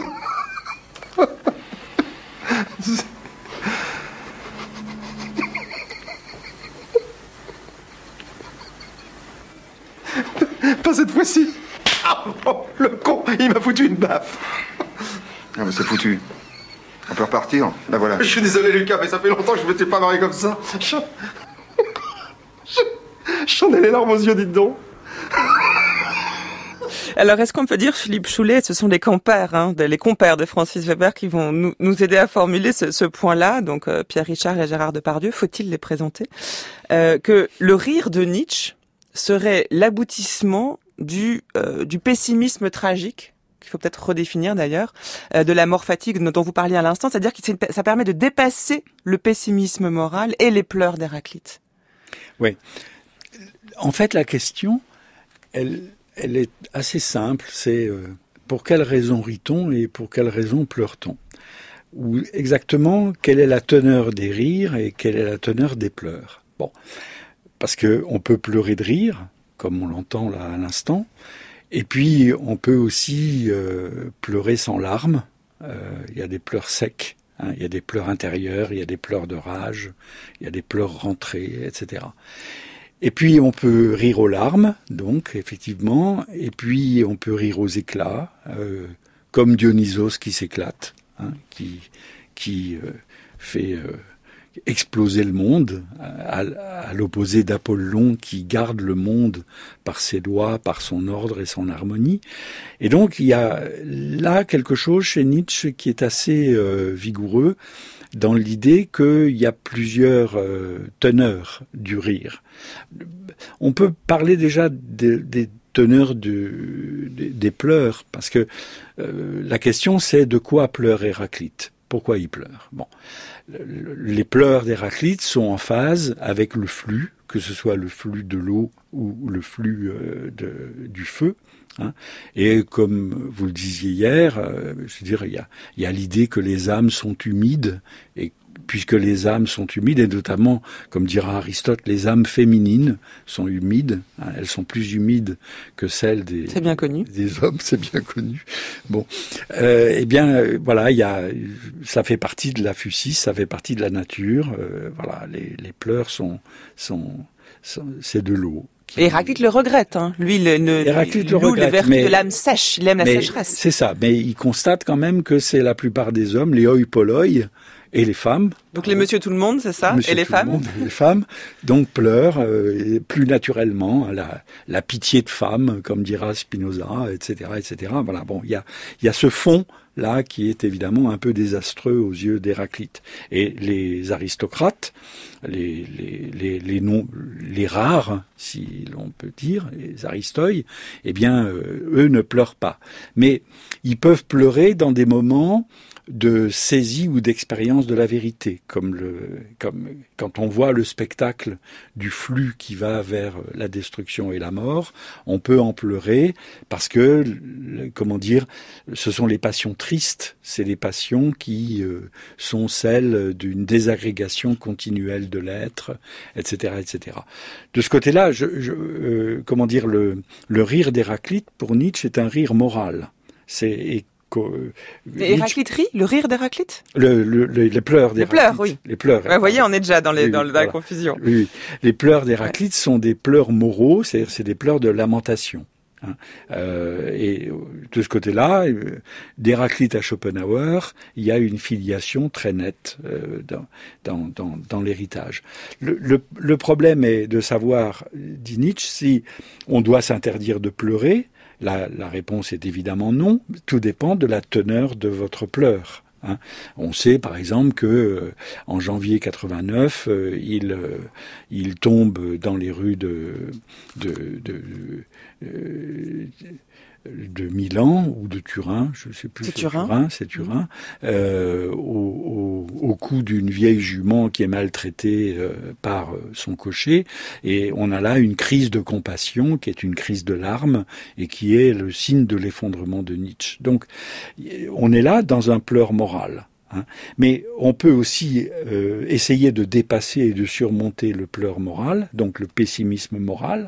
Pas cette fois-ci. Oh, le con, il m'a foutu une baffe.
Ah, mais c'est foutu. On peut repartir. Là, voilà.
Je suis désolé, Lucas, mais ça fait longtemps que je m'étais pas marré comme ça. J'en ai les larmes aux yeux, dites donc.
Alors, est-ce qu'on peut dire, Philippe Choulet, ce sont les compères, les compères de Francis Weber qui vont nous aider à formuler ce point-là, donc Pierre Richard et Gérard Depardieu, faut-il les présenter, que le rire de Nietzsche serait l'aboutissement du pessimisme tragique, qu'il faut peut-être redéfinir d'ailleurs, de la mort fatigue dont vous parliez à l'instant, c'est-à-dire que ça permet de dépasser le pessimisme moral et les pleurs d'Héraclite.
Oui. En fait, la question, elle est assez simple, c'est pour quelle raison rit-on et pour quelle raison pleure-t-on ? Ou exactement, quelle est la teneur des rires et quelle est la teneur des pleurs ? Bon, parce que on peut pleurer de rire, comme on l'entend là à l'instant, et puis on peut aussi pleurer sans larmes. Il y a des pleurs secs, il y a des pleurs intérieurs, il y a des pleurs de rage, il y a des pleurs rentrées, etc. Et puis on peut rire aux larmes, donc effectivement, et puis on peut rire aux éclats, comme Dionysos qui s'éclate, qui fait exploser le monde, à l'opposé d'Apollon qui garde le monde par ses doigts, par son ordre et son harmonie. Et donc il y a là quelque chose chez Nietzsche qui est assez vigoureux, dans l'idée qu'il y a plusieurs teneurs du rire. On peut parler déjà des teneurs des pleurs, parce que la question c'est de quoi pleure Héraclite ? Pourquoi il pleure ? Bon, les pleurs d'Héraclite sont en phase avec le flux, que ce soit le flux de l'eau ou le flux du feu. Et comme vous le disiez hier, je veux dire, il y a l'idée que les âmes sont humides, et puisque les âmes sont humides, et notamment, comme dira Aristote, les âmes féminines sont humides, elles sont plus humides que celles des hommes, c'est bien connu. Bon, eh bien, voilà, ça fait partie de la fucis, ça fait partie de la nature. Voilà, les pleurs c'est de l'eau.
Et Héraclite le regrette, Lui, il loue les vertus de l'âme sèche, il aime la sécheresse.
C'est ça, mais il constate quand même que c'est la plupart des hommes, les hoi polloi, et les femmes.
Donc les monsieur tout le monde, c'est ça ? Et les femmes ?
Les femmes, donc pleurent plus naturellement, la pitié de femme, comme dira Spinoza, etc., etc. Voilà, bon, il y a ce fond là qui est évidemment un peu désastreux aux yeux d'Héraclite. Et les aristocrates, les rares, si l'on peut dire, les aristoi, eh bien, eux ne pleurent pas. Mais ils peuvent pleurer dans des moments de saisie ou d'expérience de la vérité, comme quand on voit le spectacle du flux qui va vers la destruction et la mort, on peut en pleurer parce que, ce sont les passions tristes, c'est les passions qui sont celles d'une désagrégation continuelle de l'être, etc., etc. De ce côté-là, le rire d'Héraclite pour Nietzsche est un rire moral.
Héraclite rit ? Le rire d'Héraclite ?
Les pleurs d'Héraclite. Les pleurs,
oui.
Les pleurs.
Vous voyez, on est déjà dans la confusion.
Oui. Les pleurs d'Héraclite sont des pleurs moraux, c'est-à-dire c'est des pleurs de lamentation. Et de ce côté-là, d'Héraclite à Schopenhauer, il y a une filiation très nette dans l'héritage. Le problème est de savoir, dit Nietzsche, si on doit s'interdire de pleurer. La réponse est évidemment non. Tout dépend de la teneur de votre pleur. On sait par exemple que en janvier 89, il tombe dans les rues de Milan ou de Turin, je ne sais plus.
C'est Turin.
C'est Turin. Au cou d'une vieille jument qui est maltraitée par son cocher, et on a là une crise de compassion qui est une crise de larmes et qui est le signe de l'effondrement de Nietzsche. Donc, on est là dans un pleur moral. Mais on peut aussi essayer de dépasser et de surmonter le pleur moral, donc le pessimisme moral,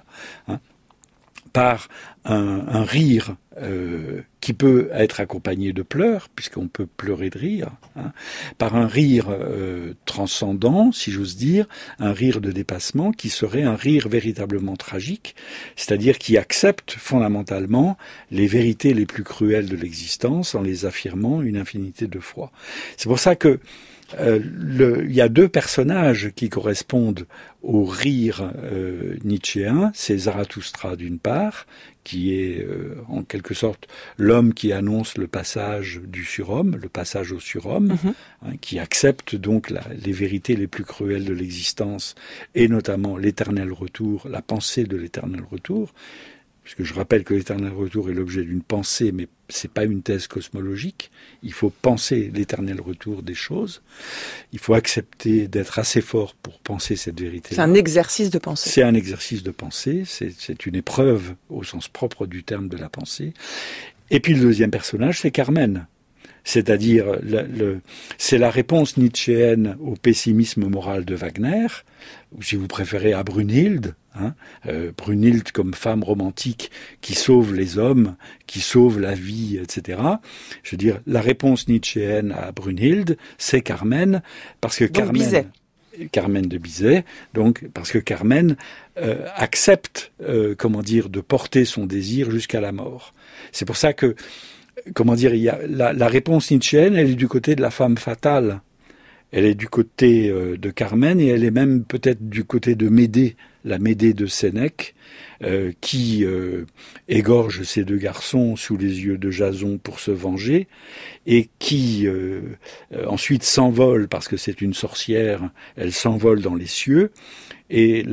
par un rire qui peut être accompagné de pleurs, puisqu'on peut pleurer de rire, par un rire transcendant, si j'ose dire, un rire de dépassement qui serait un rire véritablement tragique, c'est-à-dire qui accepte fondamentalement les vérités les plus cruelles de l'existence en les affirmant une infinité de fois. C'est pour ça que il y a deux personnages qui correspondent au rire nietzschéen. C'est Zarathustra d'une part, qui est en quelque sorte l'homme qui annonce le passage du surhomme, le passage au surhomme, qui accepte donc les vérités les plus cruelles de l'existence, et notamment l'éternel retour, la pensée de l'éternel retour. Puisque je rappelle que l'éternel retour est l'objet d'une pensée, mais c'est pas une thèse cosmologique. Il faut penser l'éternel retour des choses. Il faut accepter d'être assez fort pour penser cette vérité.
C'est un exercice de pensée.
C'est un exercice de pensée. C'est une épreuve au sens propre du terme de la pensée. Et puis le deuxième personnage, c'est Carmen. C'est-à-dire, c'est la réponse nietzschéenne au pessimisme moral de Wagner, ou si vous préférez à Brunhilde, Brunhilde comme femme romantique qui sauve les hommes, qui sauve la vie, etc. Je veux dire, la réponse nietzschéenne à Brunhilde, c'est Carmen, parce que Carmen de Bizet, donc parce que Carmen accepte, de porter son désir jusqu'à la mort. C'est pour ça que il y a la réponse nietzschéenne, elle est du côté de la femme fatale. Elle est du côté de Carmen et elle est même peut-être du côté de Médée, la Médée de Sénèque, qui égorge ses deux garçons sous les yeux de Jason pour se venger et qui ensuite s'envole parce que c'est une sorcière, elle s'envole dans les cieux et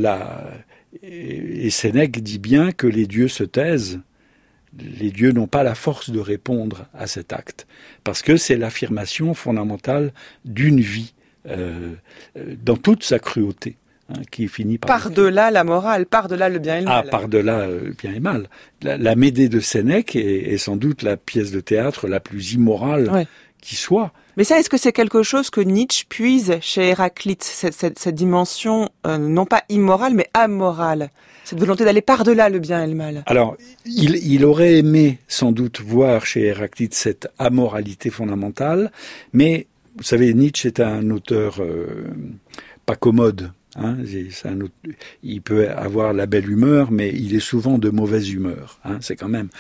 Sénèque dit bien que les dieux se taisent. Les dieux n'ont pas la force de répondre à cet acte, parce que c'est l'affirmation fondamentale d'une vie dans toute sa cruauté, qui finit
par-delà la morale, par-delà le bien et le mal.
Par-delà le bien et le mal. La Médée de Sénèque est sans doute la pièce de théâtre la plus immorale qui soit.
Mais ça, est-ce que c'est quelque chose que Nietzsche puise chez Héraclite, cette dimension non pas immorale, mais amorale, cette volonté d'aller par-delà le bien et le mal?
Alors, il aurait aimé sans doute voir chez Héraclite cette amoralité fondamentale, mais vous savez, Nietzsche est un auteur pas commode. Il peut avoir la belle humeur, mais il est souvent de mauvaise humeur. C'est quand même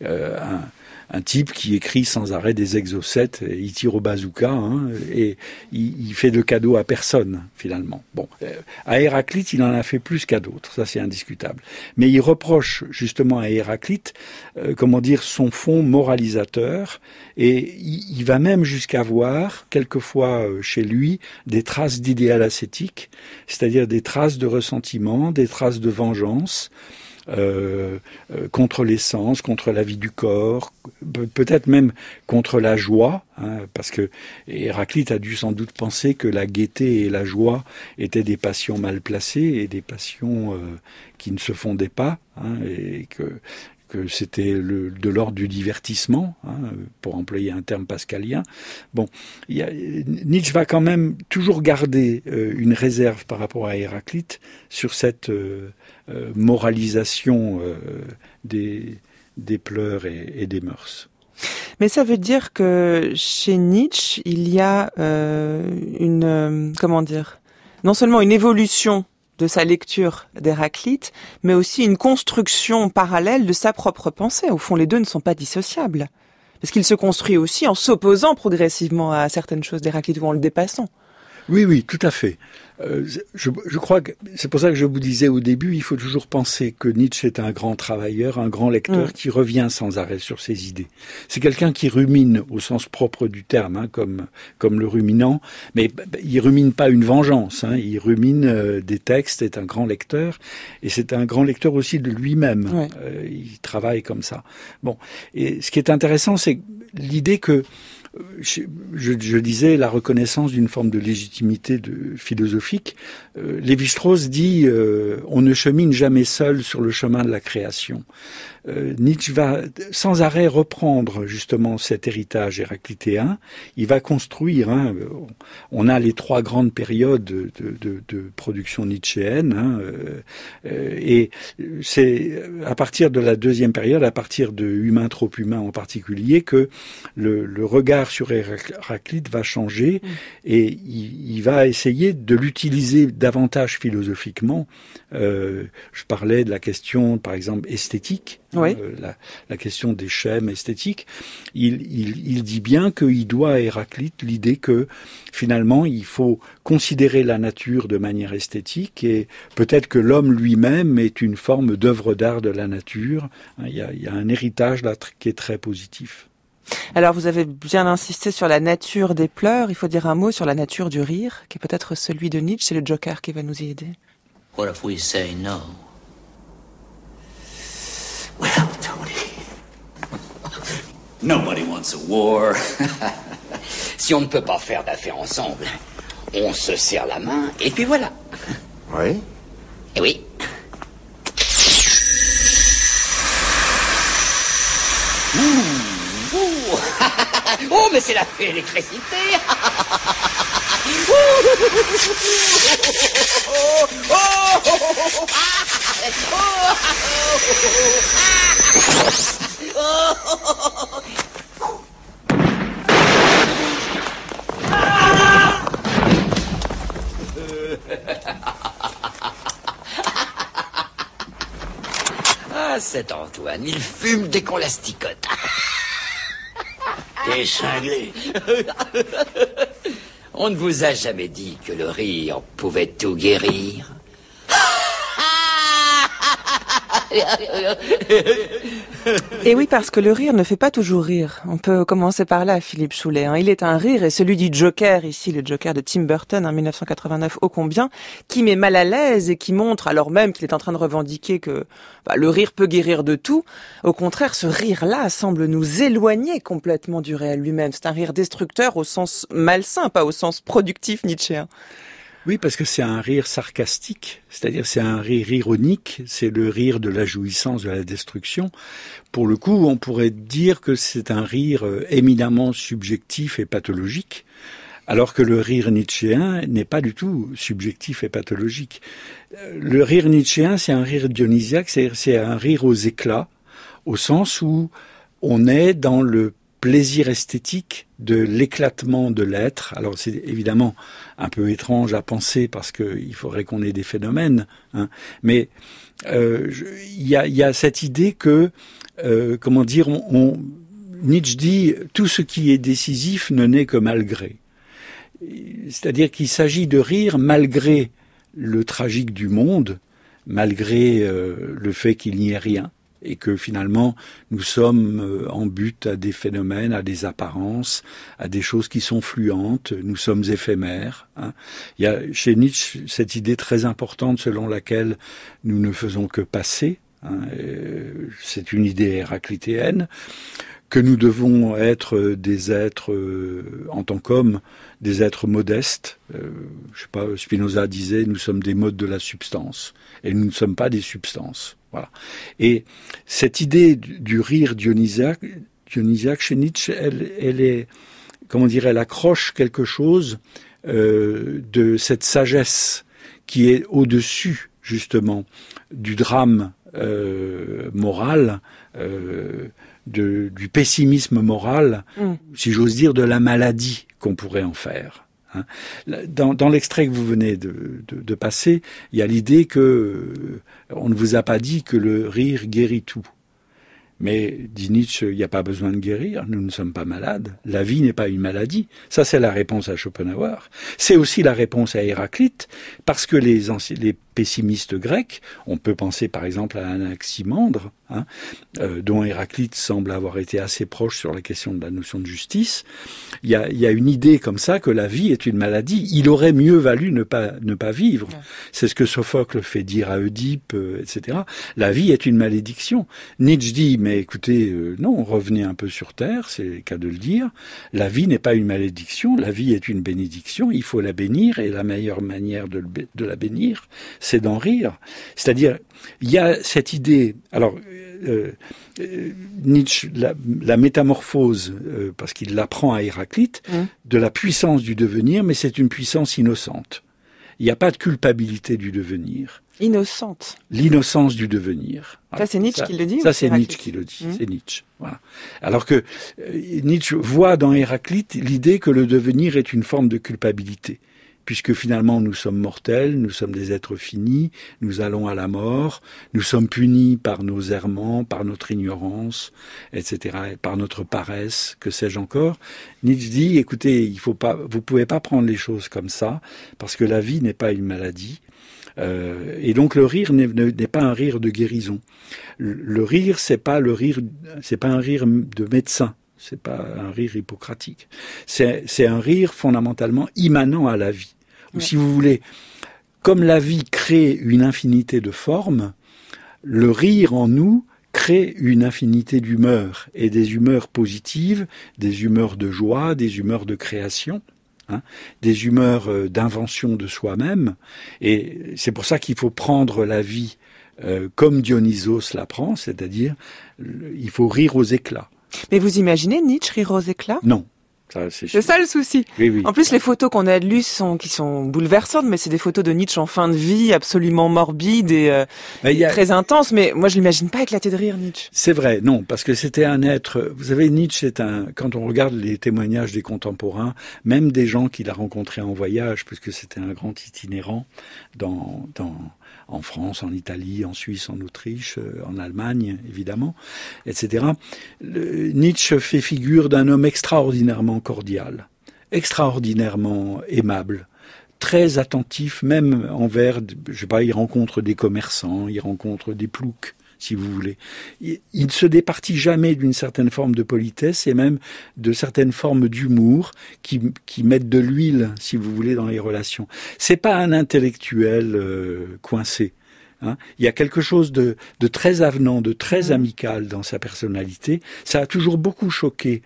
un type qui écrit sans arrêt des exocètes, et il tire au bazooka, et il fait de cadeaux à personne, finalement. Bon, à Héraclite, il en a fait plus qu'à d'autres, ça c'est indiscutable. Mais il reproche justement à Héraclite, son fond moralisateur, et il va même jusqu'à voir, quelquefois chez lui, des traces d'idéal ascétique, c'est-à-dire des traces de ressentiment, des traces de vengeance, contre l'essence, contre la vie du corps, peut-être même contre la joie, parce que Héraclite a dû sans doute penser que la gaieté et la joie étaient des passions mal placées et des passions qui ne se fondaient pas, et que c'était de l'ordre du divertissement, pour employer un terme pascalien. Bon, Nietzsche va quand même toujours garder une réserve par rapport à Héraclite sur cette moralisation des pleurs et des mœurs.
Mais ça veut dire que chez Nietzsche, il y a non seulement une évolution de sa lecture d'Héraclite, mais aussi une construction parallèle de sa propre pensée. Au fond, les deux ne sont pas dissociables. Parce qu'il se construit aussi en s'opposant progressivement à certaines choses d'Héraclite ou en le dépassant.
Oui, tout à fait. Je crois que c'est pour ça que je vous disais au début, il faut toujours penser que Nietzsche est un grand travailleur, un grand lecteur qui revient sans arrêt sur ses idées. C'est quelqu'un qui rumine au sens propre du terme, comme le ruminant, mais il rumine pas une vengeance, il rumine des textes, est un grand lecteur, et c'est un grand lecteur aussi de lui-même. Ouais. Il travaille comme ça. Bon, et ce qui est intéressant, c'est l'idée que je disais la reconnaissance d'une forme de légitimité philosophique. Lévi-Strauss dit on ne chemine jamais seul sur le chemin de la création. Nietzsche va sans arrêt reprendre justement cet héritage héraclitéen. Il va construire. On a les 3 grandes périodes de production nietzschéenne, et c'est à partir de la deuxième période, à partir de Humain trop humain en particulier, que le regard sur Héraclite va changer et il va essayer de l'utiliser davantage philosophiquement. Je parlais de la question, par exemple, esthétique. Oui. La question des schèmes esthétiques, il dit bien qu'il doit à Héraclite l'idée que finalement il faut considérer la nature de manière esthétique et peut-être que l'homme lui-même est une forme d'œuvre d'art de la nature. Il y a un héritage là qui est très positif.
Alors vous avez bien insisté sur la nature des pleurs, il faut dire un mot sur la nature du rire, qui est peut-être celui de Nietzsche, c'est le Joker qui va nous y aider.
What if we say no? Well, Tony, nobody wants a war. Si on ne peut pas faire d'affaires ensemble, on se serre la main et puis voilà.
Oui?
Eh oui. Oh, mais c'est la fée électricité. Ah, cet Antoine, il fume dès qu'on l'asticote.
T'es cinglé.
On ne vous a jamais dit que le rire pouvait tout guérir?
Et oui, parce que le rire ne fait pas toujours rire. On peut commencer par là, Philippe Choulet. Il est un rire, et celui du Joker, ici, le Joker de Tim Burton, en 1989, ô combien, qui met mal à l'aise et qui montre, alors même qu'il est en train de revendiquer que le rire peut guérir de tout, au contraire, ce rire-là semble nous éloigner complètement du réel lui-même. C'est un rire destructeur au sens malsain, pas au sens productif nietzschéen.
Oui, parce que c'est un rire sarcastique, c'est-à-dire c'est un rire ironique, c'est le rire de la jouissance, de la destruction. Pour le coup, on pourrait dire que c'est un rire éminemment subjectif et pathologique, alors que le rire nietzschéen n'est pas du tout subjectif et pathologique. Le rire nietzschéen, c'est un rire dionysiaque, c'est un rire aux éclats, au sens où on est dans le plaisir esthétique de l'éclatement de l'être. Alors c'est évidemment un peu étrange à penser parce qu'il faudrait qu'on ait des phénomènes, mais il y a cette idée que, Nietzsche dit tout ce qui est décisif ne naît que malgré. C'est-à-dire qu'il s'agit de rire malgré le tragique du monde, malgré le fait qu'il n'y ait rien. Et que finalement, nous sommes en but à des phénomènes, à des apparences, à des choses qui sont fluentes, nous sommes éphémères. Il y a chez Nietzsche cette idée très importante selon laquelle nous ne faisons que passer. C'est une idée héraclitéenne, que nous devons être des êtres, en tant qu'hommes, des êtres modestes. Spinoza disait, nous sommes des modes de la substance, et nous ne sommes pas des substances. Voilà. Et cette idée du rire dionysiaque chez Nietzsche, elle est, elle accroche quelque chose de cette sagesse qui est au-dessus, justement, du drame moral, du pessimisme moral, si j'ose dire, de la maladie qu'on pourrait en faire. Hein. Dans l'extrait que vous venez de passer, il y a l'idée que on ne vous a pas dit que le rire guérit tout. Mais, dit Nietzsche, il n'y a pas besoin de guérir, nous ne sommes pas malades. La vie n'est pas une maladie. Ça, c'est la réponse à Schopenhauer. C'est aussi la réponse à Héraclite, parce que les pessimistes grecs, on peut penser par exemple à Anaximandre, dont Héraclite semble avoir été assez proche sur la question de la notion de justice. Il y a une idée comme ça que la vie est une maladie. Il aurait mieux valu ne pas vivre. Ouais. C'est ce que Sophocle fait dire à Oedipe, etc. La vie est une malédiction. Nietzsche dit, mais écoutez, non, revenez un peu sur Terre, c'est le cas de le dire. La vie n'est pas une malédiction, la vie est une bénédiction, il faut la bénir, et la meilleure manière de la bénir, c'est d'en rire. C'est-à-dire, il y a cette idée... Alors, Nietzsche, la métamorphose, parce qu'il l'apprend à Héraclite, de la puissance du devenir, mais c'est une puissance innocente. Il n'y a pas de culpabilité du devenir.
Innocente.
L'innocence du devenir.
Ça, c'est Nietzsche qui le dit?
Ça, c'est Nietzsche qui le dit. C'est Nietzsche. Voilà. Alors que Nietzsche voit dans Héraclite l'idée que le devenir est une forme de culpabilité. Puisque finalement nous sommes mortels, nous sommes des êtres finis, nous allons à la mort, nous sommes punis par nos errements, par notre ignorance, etc., et par notre paresse, que sais-je encore. Nietzsche dit, écoutez, vous pouvez pas prendre les choses comme ça, parce que la vie n'est pas une maladie. Et donc le rire n'est pas un rire de guérison. Le rire, c'est pas un rire de médecin. C'est pas un rire hippocratique. C'est un rire fondamentalement immanent à la vie. Ou si vous voulez, comme la vie crée une infinité de formes, le rire en nous crée une infinité d'humeurs, et des humeurs positives, des humeurs de joie, des humeurs de création, des humeurs d'invention de soi-même. Et c'est pour ça qu'il faut prendre la vie comme Dionysos la prend, c'est-à-dire il faut rire aux éclats.
Mais vous imaginez Nietzsche rire aux éclats? Non.
C'est
ça le souci.
Oui.
En plus, les photos qu'on a de lui qui sont bouleversantes, mais c'est des photos de Nietzsche en fin de vie, absolument morbides et très intenses. Mais moi, je l'imagine pas éclater de rire, Nietzsche.
C'est vrai, non, parce que c'était un être... Vous savez, Nietzsche, quand on regarde les témoignages des contemporains, même des gens qu'il a rencontrés en voyage, puisque c'était un grand itinérant en France, en Italie, en Suisse, en Autriche, en Allemagne, évidemment, etc. Nietzsche fait figure d'un homme extraordinairement cordial, extraordinairement aimable, très attentif, même envers, je sais pas, il rencontre des commerçants, il rencontre des ploucs, si vous voulez. Il ne se départit jamais d'une certaine forme de politesse et même de certaines formes d'humour qui mettent de l'huile, si vous voulez, dans les relations. C'est pas un intellectuel coincé. Il y a quelque chose de très avenant, de très amical dans sa personnalité. Ça a toujours beaucoup choqué,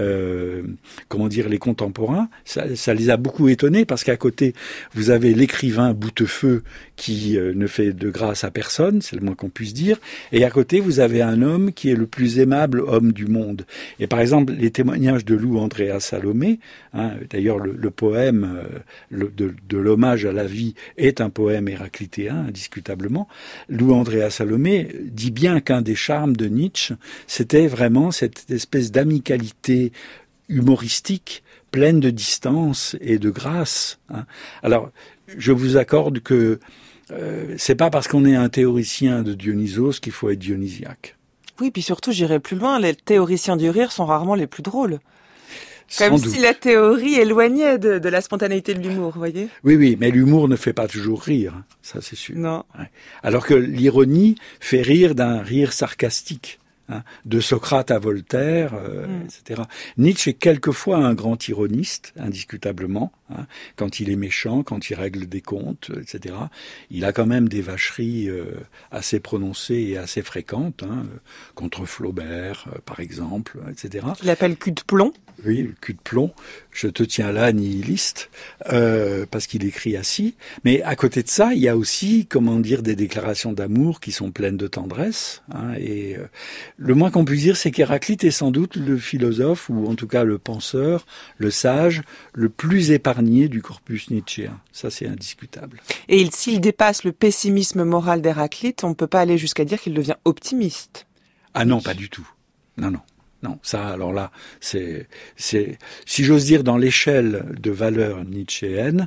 les contemporains. Ça les a beaucoup étonnés parce qu'à côté, vous avez l'écrivain boutefeu qui ne fait de grâce à personne, c'est le moins qu'on puisse dire. Et à côté, vous avez un homme qui est le plus aimable homme du monde. Et par exemple, les témoignages de Lou Andréa Salomé, d'ailleurs le poème de l'hommage à la vie est un poème héraclitéen, indiscutablement. Lou Andréa Salomé dit bien qu'un des charmes de Nietzsche, c'était vraiment cette espèce d'amicalité humoristique, pleine de distance et de grâce. Alors, je vous accorde que c'est pas parce qu'on est un théoricien de Dionysos qu'il faut être dionysiaque.
Oui, puis surtout, j'irai plus loin, les théoriciens du rire sont rarement les plus drôles. Comme si la théorie éloignait de la spontanéité de l'humour, vous voyez?
Oui, mais l'humour ne fait pas toujours rire, ça c'est sûr.
Non.
Ouais. Alors que l'ironie fait rire d'un rire sarcastique, de Socrate à Voltaire, etc. Nietzsche est quelquefois un grand ironiste, indiscutablement, quand il est méchant, quand il règle des comptes, etc. Il a quand même des vacheries assez prononcées et assez fréquentes, contre Flaubert, par exemple, etc.
Il appelle cul de plomb.
Oui, le cul de plomb. Je te tiens là, nihiliste, parce qu'il écrit ainsi. Mais à côté de ça, il y a aussi, des déclarations d'amour qui sont pleines de tendresse. Et le moins qu'on puisse dire, c'est qu'Héraclite est sans doute le philosophe, ou en tout cas le penseur, le sage, le plus épargné du corpus nietzschéen. Ça, c'est indiscutable.
Et s'il dépasse le pessimisme moral d'Héraclite, on ne peut pas aller jusqu'à dire qu'il devient optimiste.
Ah non, pas du tout. Non. Non, ça, alors là, c'est, si j'ose dire, dans l'échelle de valeur nietzschéenne,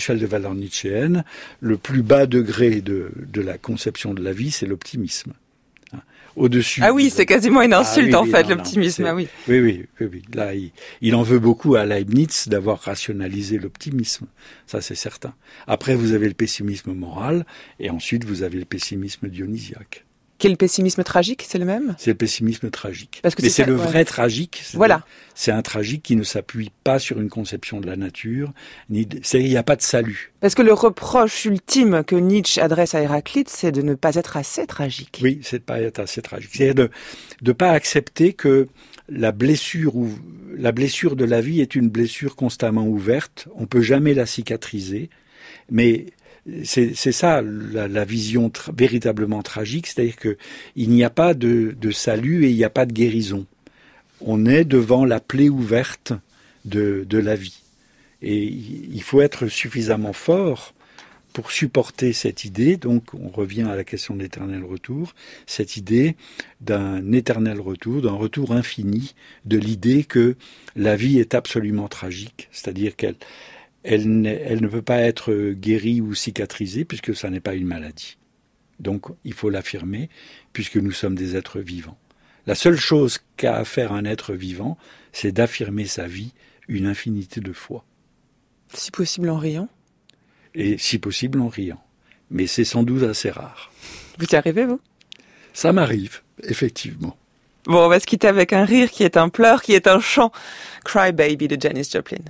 le plus bas degré de la conception de la vie, c'est l'optimisme. Au-dessus.
Ah oui, c'est quasiment une insulte, l'optimisme.
Ah oui. Oui. Là, il en veut beaucoup à Leibniz d'avoir rationalisé l'optimisme. Ça, c'est certain. Après, vous avez le pessimisme moral, et ensuite, vous avez le pessimisme dionysiaque.
Quel pessimisme tragique, c'est le même ?
C'est le pessimisme tragique.
Parce que
mais c'est le vrai tragique.
Voilà.
C'est un tragique qui ne s'appuie pas sur une conception de la nature, il n'y a pas de salut.
Parce que le reproche ultime que Nietzsche adresse à Héraclite, c'est de ne pas être assez tragique.
Oui, c'est de ne pas être assez tragique. C'est-à-dire de ne pas accepter que la blessure de la vie est une blessure constamment ouverte. On ne peut jamais la cicatriser, mais c'est ça la vision véritablement tragique, c'est-à-dire que il n'y a pas de salut et il n'y a pas de guérison. On est devant la plaie ouverte de la vie. Et il faut être suffisamment fort pour supporter cette idée. Donc on revient à la question de l'éternel retour, cette idée d'un éternel retour, d'un retour infini, de l'idée que la vie est absolument tragique, c'est-à-dire elle ne peut pas être guérie ou cicatrisée puisque ça n'est pas une maladie. Donc il faut l'affirmer puisque nous sommes des êtres vivants. La seule chose qu'a à faire un être vivant, c'est d'affirmer sa vie une infinité de fois.
Si possible en riant ?
Et si possible en riant. Mais c'est sans doute assez rare.
Vous y arrivez, vous ?
Ça m'arrive, effectivement.
Bon, on va se quitter avec un rire qui est un pleur, qui est un chant. Cry Baby de Janis Joplin.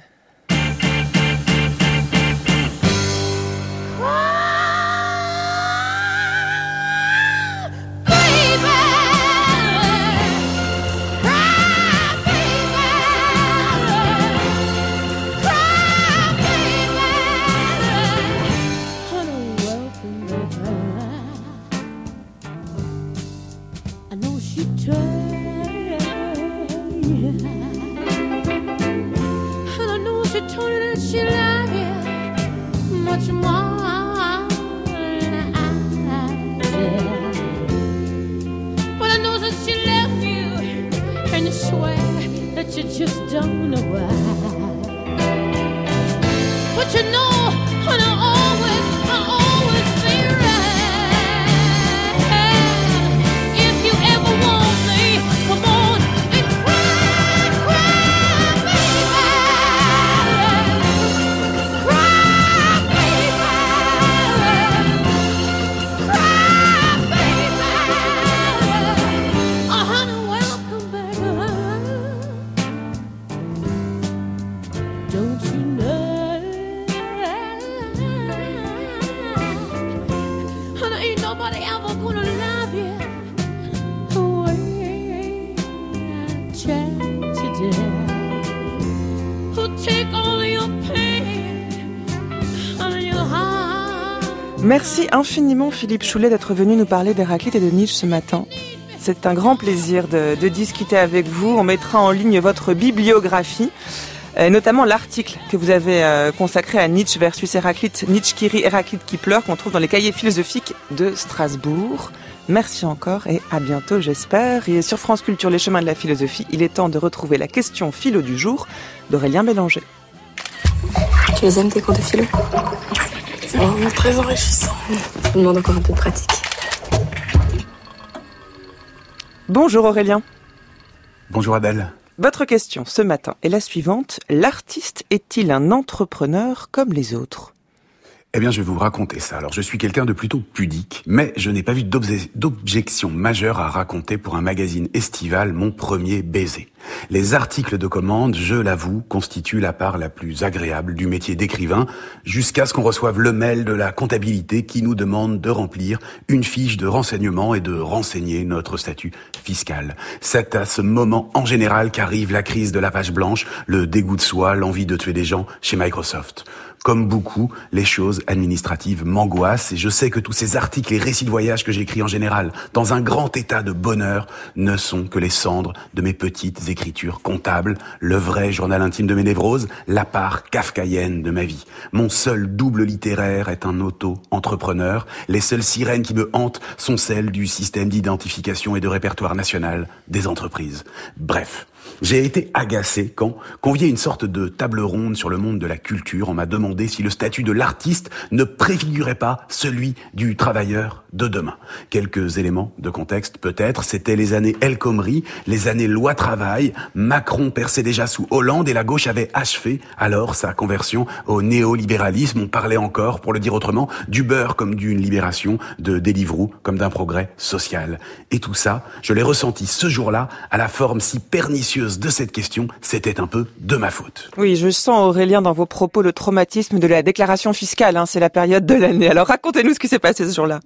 Merci infiniment Philippe Choulet d'être venu nous parler d'Héraclite et de Nietzsche ce matin. C'est un grand plaisir de discuter avec vous. On mettra en ligne votre bibliographie, notamment l'article que vous avez consacré à Nietzsche versus Héraclite, Nietzsche qui rit, Héraclite qui pleure, qu'on trouve dans les cahiers philosophiques de Strasbourg. Merci encore et à bientôt j'espère. Et sur France Culture, les chemins de la philosophie, il est temps de retrouver la question philo du jour d'Aurélien Bélanger.
Tu les aimes tes cours de philo ? C'est vraiment très enrichissant. Ça me demande encore un peu de pratique.
Bonjour Aurélien.
Bonjour Adèle.
Votre question ce matin est la suivante. L'artiste est-il un entrepreneur comme les autres ?
Eh bien, je vais vous raconter ça. Alors, je suis quelqu'un de plutôt pudique, mais je n'ai pas vu d'objection majeure à raconter pour un magazine estival mon premier baiser. Les articles de commande, je l'avoue, constituent la part la plus agréable du métier d'écrivain, jusqu'à ce qu'on reçoive le mail de la comptabilité qui nous demande de remplir une fiche de renseignement et de renseigner notre statut fiscal. C'est à ce moment, en général, qu'arrive la crise de la page blanche, le dégoût de soi, l'envie de tuer des gens chez Microsoft. Comme beaucoup, les choses choses administratives m'angoissent et je sais que tous ces articles et récits de voyage que j'écris en général dans un grand état de bonheur ne sont que les cendres de mes petites écritures comptables, le vrai journal intime de mes névroses, la part kafkaïenne de ma vie. Mon seul double littéraire est un auto-entrepreneur. Les seules sirènes qui me hantent sont celles du système d'identification et de répertoire national des entreprises. Bref. J'ai été agacé quand, convié à une sorte de table ronde sur le monde de la culture, on m'a demandé si le statut de l'artiste ne préfigurait pas celui du travailleur de demain. Quelques éléments de contexte peut-être, c'était les années El Khomri, les années loi travail, Macron perçait déjà sous Hollande et la gauche avait achevé alors sa conversion au néolibéralisme. On parlait encore, pour le dire autrement, du beurre comme d'une libération, de Deliveroo comme d'un progrès social. Et tout ça, je l'ai ressenti ce jour-là à la forme si pernicieuse de cette question, c'était un peu de ma faute.
Oui, je sens, Aurélien, dans vos propos, le traumatisme de la déclaration fiscale. C'est la période de l'année. Alors racontez-nous ce qui s'est passé ce jour-là.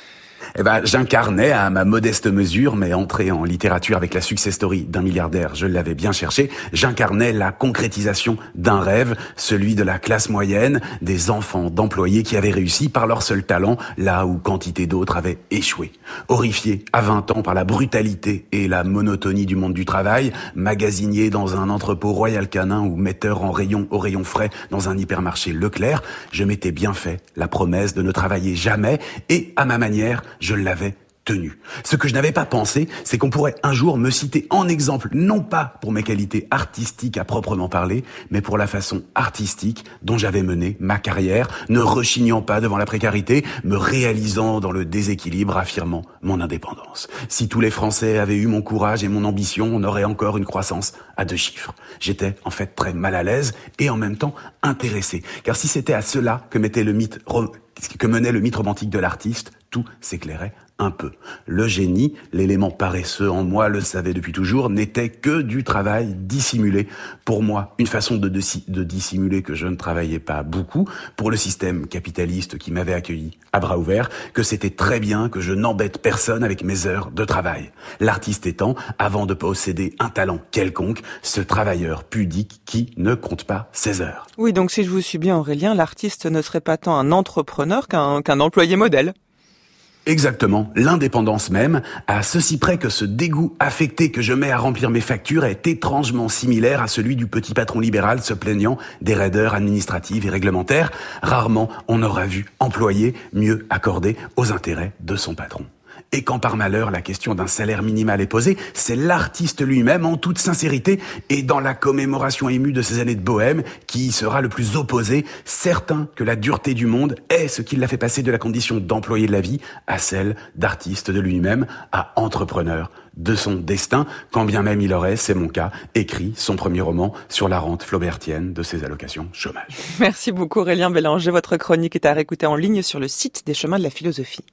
J'incarnais à ma modeste mesure, mais entré en littérature avec la success story d'un milliardaire, je l'avais bien cherché, j'incarnais la concrétisation d'un rêve, celui de la classe moyenne, des enfants d'employés qui avaient réussi par leur seul talent, là où quantité d'autres avaient échoué. Horrifié à 20 ans par la brutalité et la monotonie du monde du travail, magasinier dans un entrepôt Royal Canin ou metteur en rayon au rayon frais dans un hypermarché Leclerc, je m'étais bien fait la promesse de ne travailler jamais et, à ma manière, je l'avais tenu. Ce que je n'avais pas pensé, c'est qu'on pourrait un jour me citer en exemple, non pas pour mes qualités artistiques à proprement parler, mais pour la façon artistique dont j'avais mené ma carrière, ne rechignant pas devant la précarité, me réalisant dans le déséquilibre, affirmant mon indépendance. Si tous les Français avaient eu mon courage et mon ambition, on aurait encore une croissance à 2 chiffres. J'étais en fait très mal à l'aise et en même temps intéressé. Car si c'était à cela que menait le mythe romantique de l'artiste, tout s'éclairait un peu. Le génie, l'élément paresseux en moi, le savait depuis toujours, n'était que du travail dissimulé. Pour moi, une façon de dissimuler que je ne travaillais pas beaucoup, pour le système capitaliste qui m'avait accueilli à bras ouverts, que c'était très bien que je n'embête personne avec mes heures de travail. L'artiste étant, avant de posséder un talent quelconque, ce travailleur pudique qui ne compte pas ses heures.
Oui, donc si je vous suis bien, Aurélien, l'artiste ne serait pas tant un entrepreneur qu'un employé modèle.
Exactement, l'indépendance même, à ceci près que ce dégoût affecté que je mets à remplir mes factures est étrangement similaire à celui du petit patron libéral se plaignant des raideurs administratives et réglementaires. Rarement on aura vu employé mieux accordé aux intérêts de son patron. Et quand par malheur la question d'un salaire minimal est posée, c'est l'artiste lui-même en toute sincérité et dans la commémoration émue de ses années de bohème qui sera le plus opposé, certain que la dureté du monde est ce qui l'a fait passer de la condition d'employé de la vie à celle d'artiste de lui-même, à entrepreneur de son destin, quand bien même il aurait, c'est mon cas, écrit son premier roman sur la rente flaubertienne de ses allocations chômage.
Merci beaucoup Aurélien Bélanger, votre chronique est à réécouter en ligne sur le site des Chemins de la Philosophie.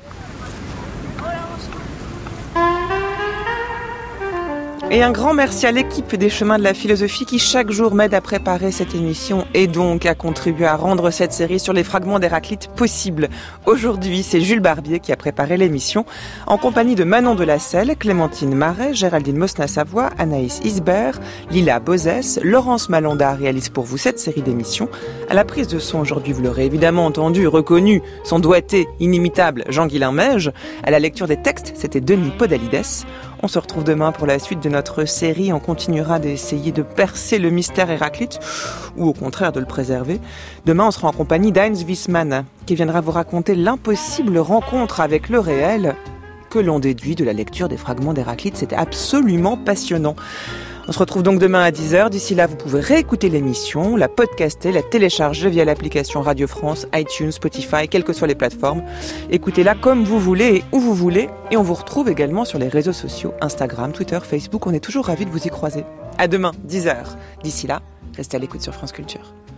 Et un grand merci à l'équipe des Chemins de la Philosophie qui chaque jour m'aide à préparer cette émission et donc à contribuer à rendre cette série sur les fragments d'Héraclite possible. Aujourd'hui, c'est Jules Barbier qui a préparé l'émission en compagnie de Manon Delacelle, Clémentine Marais, Géraldine Mosna-Savoie, Anaïs Isbert, Lila Bozès, Laurence Malonda réalise pour vous cette série d'émissions. À la prise de son aujourd'hui, vous l'aurez évidemment entendu, reconnu, son doigté inimitable Jean-Guilain Meige. À la lecture des textes, c'était Denis Podalides. On se retrouve demain pour la suite de notre série. On continuera d'essayer de percer le mystère Héraclite, ou au contraire de le préserver. Demain, on sera en compagnie d'Heinz Wiesmann, qui viendra vous raconter l'impossible rencontre avec le réel que l'on déduit de la lecture des fragments d'Héraclite. C'était absolument passionnant. On se retrouve donc demain à 10h. D'ici là, vous pouvez réécouter l'émission, la podcaster, la télécharger via l'application Radio France, iTunes, Spotify, quelles que soient les plateformes. Écoutez-la comme vous voulez et où vous voulez. Et on vous retrouve également sur les réseaux sociaux, Instagram, Twitter, Facebook. On est toujours ravis de vous y croiser. À demain, 10h. D'ici là, restez à l'écoute sur France Culture.